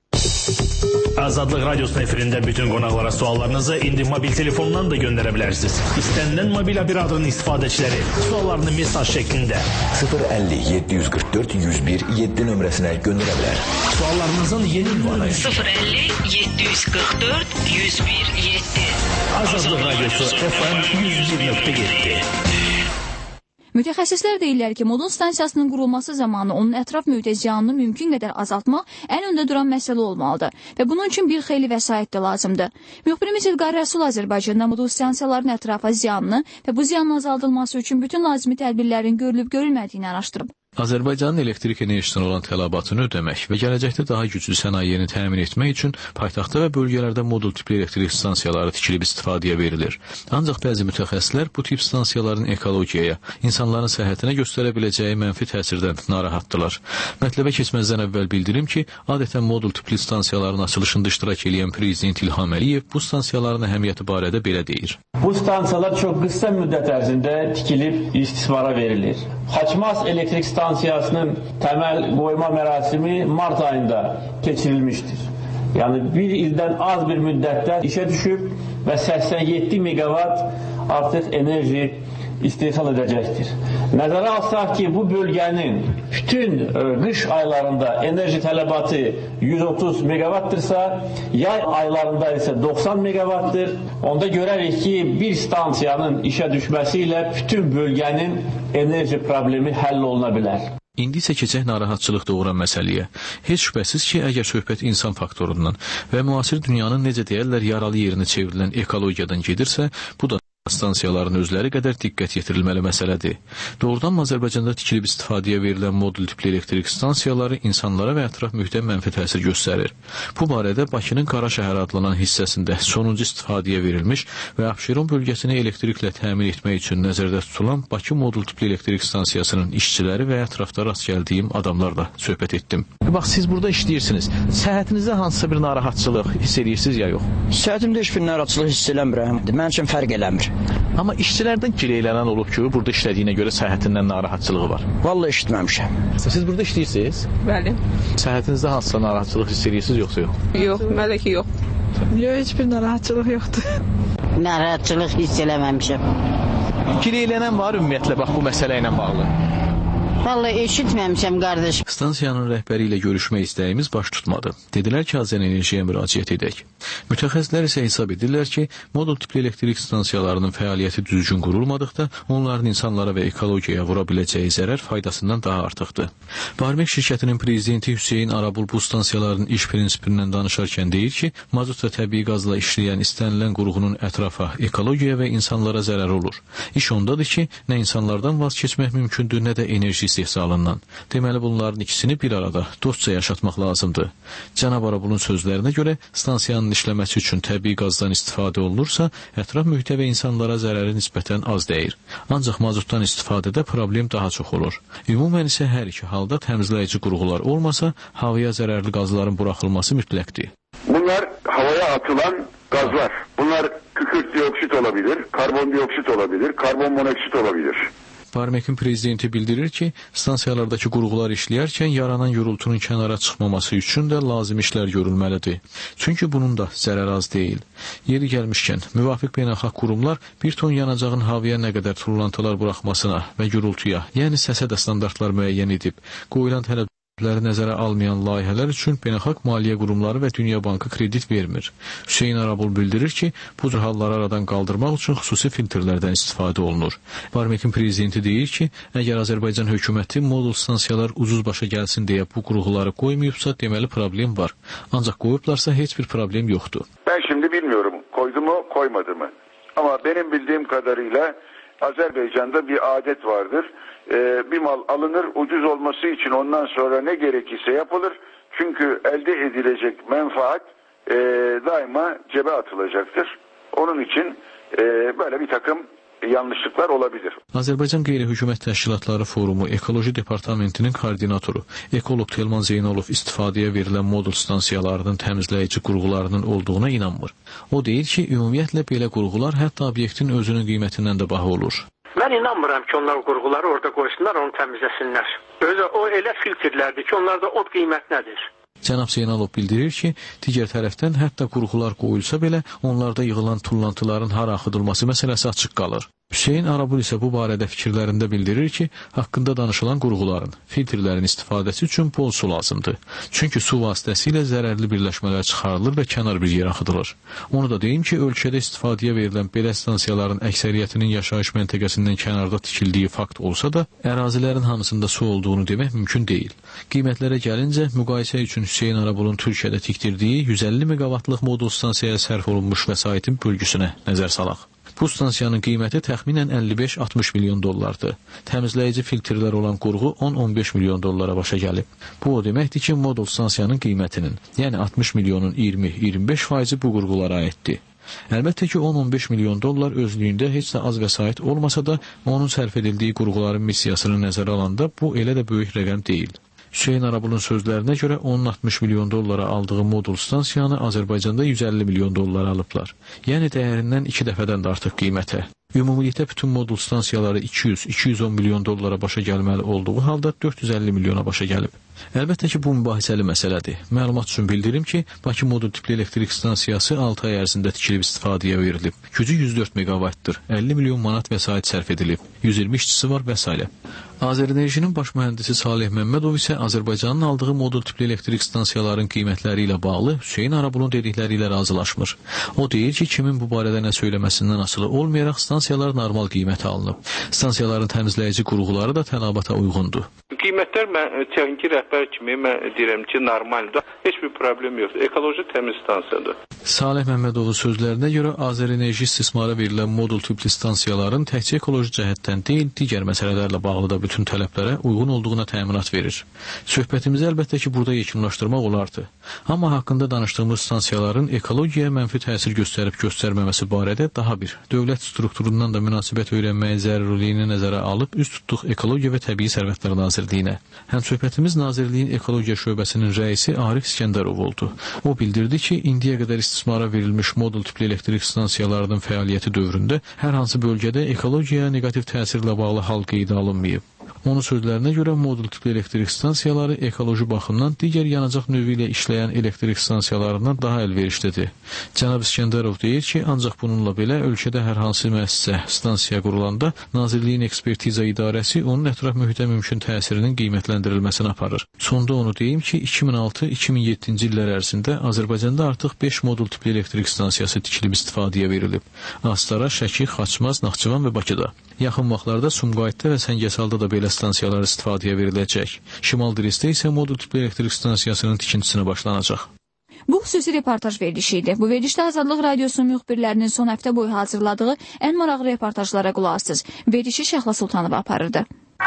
Azadlıq Radyosu'nun efirində bütün qonaqlara suallarınızı indi mobil telefonundan da göndərə bilərsiniz. İstənilən mobil operatorun istifadəçiləri suallarını mesaj şəklində 050 744 101 7 nömrəsinə göndərə bilər. Suallarınızın yeni ünvanı 050 744 101 7. Azadlıq Radyosu FM 101.7. Mütəxəssislər deyirlər ki, modul stansiyasının qurulması zamanı onun ətraf mühitə ziyanını mümkün qədər azaltmaq ən öndə duran məsələ olmalıdır və bunun üçün bir xeyli vəsait də lazımdır. Müxbirimiz İlqar Rəsul Azərbaycanda modul stansiyaların ətrafa ziyanını və bu ziyanın azaldılması üçün bütün lazımi tədbirlərin görülüb-görülmədiyini araşdırıb. Azərbaycanın elektrik enerjisinə olan tələbatını ödəmək və gələcəkdə daha güclü sənayeni təmin etmək üçün paytaxtda və bölgələrdə modul tipli elektrik stansiyaları tikilib istifadəyə verilir. Ancaq bəzi mütəxəssislər bu tip stansiyaların ekologiyaya, insanların səhhətinə göstərə biləcəyi mənfi təsirdən narahatdırlar. Mətləbə keçməzdən əvvəl bildirim ki, adətən modul tipli stansiyaların açılışında iştirak edən Prezident İlham Əliyev bu stansiyaların əhəmiyyəti barədə belə deyir. Bu stansiyalar çox qısa müddət ərzində tikilib istismara verilir. Xaçmaz elektrik stansiyasının təməl qoyma mərasimi mart ayında keçirilmişdir. Yəni bir ildən az bir müddətdə işə düşüb və 87 megawatt artıq enerji istehsal edəcəkdir. Nəzərə alsaq ki, bu bölgənin bütün qış aylarında enerji tələbatı 130 megawattdırsa, yay aylarında isə 90 megawattdır. Onda görərik ki, bir stansiyanın işə düşməsi ilə bütün bölgənin enerji problemi həll oluna bilər. İndi isə keçək narahatçılıq doğuran məsələyə. Heç şübhəsiz ki, əgər söhbət insan faktorundan və müasir dünyanın necə deyərlər yaralı yerinə çevrilən ekologiyadan gedirsə, bu da stansiyaların özləri qədər diqqət yetirilməli məsələdir. Doğrudan Azərbaycanda tikilib istifadəyə verilən modul tipli elektrik stansiyaları insanlara və ətraf mühitə mənfi təsir göstərir. Bu barədə Bakının Qara şəhər adlanan hissəsində sonuncu istifadəyə verilmiş və Abşeron bölgəsini elektriklə təmin etmək üçün nəzərdə tutulan Bakı modul tipli elektrik stansiyasının işçiləri və ətrafda rast gəldiyim adamlarla söhbət etdim. Bax, siz burada işləyirsiniz. Səhhətinizdə hansısa bir narahatçılıq hiss edirsiniz ya yox? Səhhətimdə heç bir narahatçılıq hiss eləmirəm. Mənim üçün fərq eləmir. Amma işçilərdən gileylənən olub ki, burada işlədiyinə görə səhhətindən narahatçılığı var. Vallahi eşitməmişəm. Siz burada işləyirsiniz? Bəli. Səhhətinizdə hansısa narahatçılıq hiss edirsiniz yoxsa yox? Yox, məndə ki yox. Yox, heç bir narahatçılıq yoxdur. Narahatçılıq hiss eləməmişəm. Gileylənən var ümumiyyətlə bax bu məsələ ilə bağlı. Vallahi eşitməmişəm qardaş. Stansiyanın rəhbəri ilə görüşmək istəyimiz baş tutmadı. Dedilər ki, Azər Enerjiyə müraciət edək. Mütəxəssislər isə hesab edirlər ki, modul tipli elektrik stansiyalarının fəaliyyəti düzgün qurulmadıqda onların insanlara və ekologiyaya vura biləcəyi zərər faydasından daha artıqdır. Barmek şirkətinin prezidenti Hüseyn Arabul bu stansiyaların iş prinsipindən danışarkən deyir ki, mazut və təbii qazla işləyən istənilən qurğunun ətrafa, ekologiya və insanlara zərər olur. İş ondadır ki, nə insanlardan vaz keçmək mümkündür, nə də enerji istehsalından. Deməli, bunların ikisini bir arada dostca yaşatmaq lazımdır. Cənab Arabulun sözlərinə görə stansiyanın işləməsi üçün təbii qazdan istifadə olunursa, ətraf mühitə və insanlara zərəri nisbətən az dəyir. Ancaq mazutdan istifadədə problem daha çox olur. Ümumən isə hər iki halda təmizləyici qurğular olmasa, havaya zərərli qazların buraxılması mütləqdir. Bunlar havaya atılan gazlar. Bunlar kükürt dioksit olabilir, karbondioksit olabilir, karbon monoksit olabilir. Barmekin prezidenti bildirir ki, stansiyalardakı qurğular işləyərkən yaranan gürültünün kənara çıxmaması üçün də lazım işlər görülməlidir. Çünki bunun da zərər az deyil. Yeri gəlmişkən, müvafiq beynəlxalq qurumlar bir ton yanacağın havaya nə qədər tullantılar buraxmasına və gürültüyə, yəni səsə də standartlar müəyyən edib, qoyulan tələbləri nəzərə almayan layihələr üçün beynəlxalq maliyyə qurumları və Dünya Bankı kredit vermir. Hüseyn Arabul bildirir ki, bu cür halları aradan qaldırmaq üçün xüsusi filtrlərdən istifadə olunur. Barmekin prezidenti deyir ki, əgər Azərbaycan hökuməti modul stansiyalar ucuz başa gəlsin deyə bu qurğuları qoymayıbsa, deməli problem var. Ancaq qoyublarsa heç bir problem yoxdur. Ben şimdi bilmiyorum koydu mu koymadı mı. Ama benim bildiğim kadarıyla Azerbaycan'da bir adet vardır. Bir mal alınır, ucuz olması için ondan sonra ne gerekirse yapılır. Çünkü elde edilecek menfaat daima cebe atılacaktır. Onun için böyle bir takım yanlışlıklar olabilir. Azərbaycan Qeyri-Hökumət Təşkilatları Forumu Ekoloji Departamentinin koordinatoru ekoloq Telman Zeynalov istifadəyə verilən modul stansiyalarının təmizləyici qurğularının olduğuna inanmır. O deyir ki, ümumiyyətlə belə qurğular hətta obyektin özünün qiymətindən də baha olur. Mən inanmıram ki, onlar qurğuları orada qoysunlar, onu təmizləsinlər. O elə filtrlərdir ki, onlarda o qiymət nədir? Cənab Zeynalov bildirir ki, digər tərəfdən hətta qurğular qoyulsa belə, onlarda yığılan tullantıların hara axıdılması məsələsi açıq qalır. Hüseyn Arabul isə bu barədə fikirlərində bildirir ki, haqqında danışılan qurğuların, filtrlərin istifadəsi üçün bol su lazımdır. Çünki su vasitəsilə zərərli birləşmələr çıxarılır və kənar bir yerə axıdılır. Onu da deyim ki, ölkədə istifadəyə verilən belə stansiyaların əksəriyyətinin yaşayış məntəqəsindən kənarda tikildiyi fakt olsa da, ərazilərin hamısında su olduğunu demək mümkün deyil. Qiymətlərə gəlincə, müqayisə üçün Hüseyn Arabulun Türkiyədə tikdirdiyi 150 meqavatlıq modul stansiyaya sərf olunmuş vəsaitin bölgüsünə nəzər salaq. Bu stansiyanın qiyməti təxminən 55-60 milyon dollardır. Təmizləyici filtrlər olan qurğu 10-15 milyon dollara başa gəlib. Bu o deməkdir ki, modul stansiyanın qiymətinin, yəni 60 milyonun 20-25% bu qurğulara aiddir. Əlbəttə ki, 10-15 milyon dollar özlüyündə heç də az vəsait olmasa da, onun sərf edildiyi qurğuların missiyasını nəzərə alanda bu elə də böyük rəqəm deyil. Hüseyn Arabulun sözlərinə görə onun 60 milyon dollara aldığı modul stansiyanı Azərbaycanda 150 milyon dollara alıblar. Yəni dəyərindən 2 dəfədən də artıq qiymətə. Ümumilikdə bütün modul stansiyaları 200-210 milyon dollara başa gəlməli olduğu halda 450 milyona başa gəlib. Əlbəttə ki, bu mübahisəli məsələdir. Məlumat üçün bildirim ki, Bakı modul tipli elektrik stansiyası 6 ay ərzində tikilib istifadəyə verilib. Gücü 104 meqavatdır, 50 milyon manat vəsait sərf edilib, 120 işçisi var və s. Azərenerjinin baş mühəndisi Salih Məmmədov isə Azərbaycanın aldığı modul tipli elektrik stansiyaların qiymətləri ilə bağlı Hüseyn Arabulun dedikləri ilə razılaşmır. O deyir ki, kimin bu barədə nə söyləməsindən asılı olmayaraq stansiyalar normal qiymətə alınıb. Stansiyaların təmizləyici qurğuları da tələbata uyğundur. Qiymətlər mən texniki rəhbər kimi mən deyirəm ki, normaldır. Heç bir problem yoxdur. Ekoloji təmiz stansiyadır. Salih Məmmədovun sözlərinə görə Azərenerji istismara verilən modul tipli stansiyaların təkcə ekoloji cəhətdən deyil, digər məsələlərlə bağlı da bütün tələblərə uyğun olduğuna təminat verir. Söhbətimizi əlbəttə ki, burada yekunlaşdırmaq olardı. Amma haqqında danışdığımız stansiyaların ekologiyaya mənfi təsir göstərib-göstərməməsi barədə daha bir dövlət strukturundan da münasibət öyrənməyə zərurliyini nəzərə alıb üst tutduq Ekologiya və Təbii Sərvətlər Nazirliyinə. Həmsöhbətimiz Nazirliyin Ekologiya şöbəsinin rəisi Arif İskəndərov oldu. O bildirdi ki, indiyə qədər istismara verilmiş modul tipli elektrik stansiyalarının fəaliyyəti dövründə hər hansı bölgədə ekologiyaya neqativ təsirlə bağlı hal qeydə alınmayıb. Onun sözlərinə görə modul tipli elektrik stansiyaları ekoloji baxımdan digər yanacaq növü ilə işləyən elektrik stansiyalarından daha əlverişlidir. Cənab İskəndərov deyir ki, ancaq bununla belə ölkədə hər hansı müəssisə, stansiya qurulanda Nazirliyin Ekspertiza İdarəsi onun ətraf mühitə mümkün təsirinin qiymətləndirilməsini aparır. Sonda onu deyim ki, 2006-2007-ci illər ərzində Azərbaycanda artıq 5 modul tipli elektrik stansiyası tikilib istifadəyə verilib. Astara, Şəki, Xaçmaz, Naxçıvan və Bakıda. Yaxın vaxtlarda Sumqayıtda və Səngəsalda da belə stansiyalar istifadəyə veriləcək. Şimal Dilisdə isə modul tipli elektrik stansiyasının tikintisinə başlanacaq. Bu xüsusi reportaj verilişi idi. Bu verilişdə Azadlıq Radiosunun müxbirlərinin son həftə boyu hazırladığı ən maraqlı reportajlara qulaq asdınız. Verilişi Şəhla Sultanova aparırdı.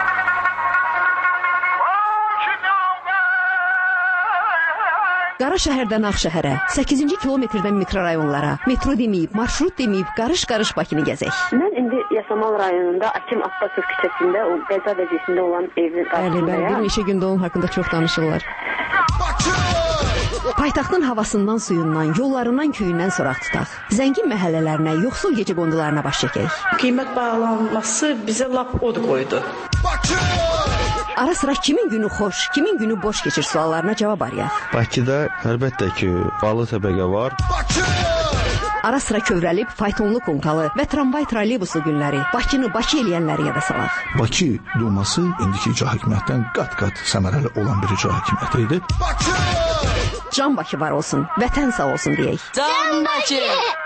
Qara şəhərdən Ağşəhərə, 8-ci kilometrdən mikrorayonlara, metro deməyib, marşrut deməyib, qarış-qarış Bakını gəzək. Mən indi Yasamal rayonunda Akim Abbasov küçəsində, o Qəza vəziyyətində olan evin qarşısındayam. Bir neçə gündə onun haqqında çox danışırlar. Paytaxtın havasından, suyundan, yollarından, köyündən soraq tutaq. Zəngin məhəllələrinə, yoxsul gecəqondularına baş çəkək. Qiymət bağlanması bizə lap od qoydu. Ara sıra kimin günü xoş, kimin günü boş keçir suallarına cavab arayaq. Bakıda əlbəttə ki, balı təbəqə var. Ara sıra kövrəlib, faytonlu konkalı və tramvay trolleybuslu günləri, Bakını Bakı eləyənləri yada salaq. Bakı Duması indiki icra hakimiyyətdən qat-qat səmərəli olan bir icra hakimiyyəti idi. Can Bakı var olsun, vətən sağ olsun deyək. Can Bakı!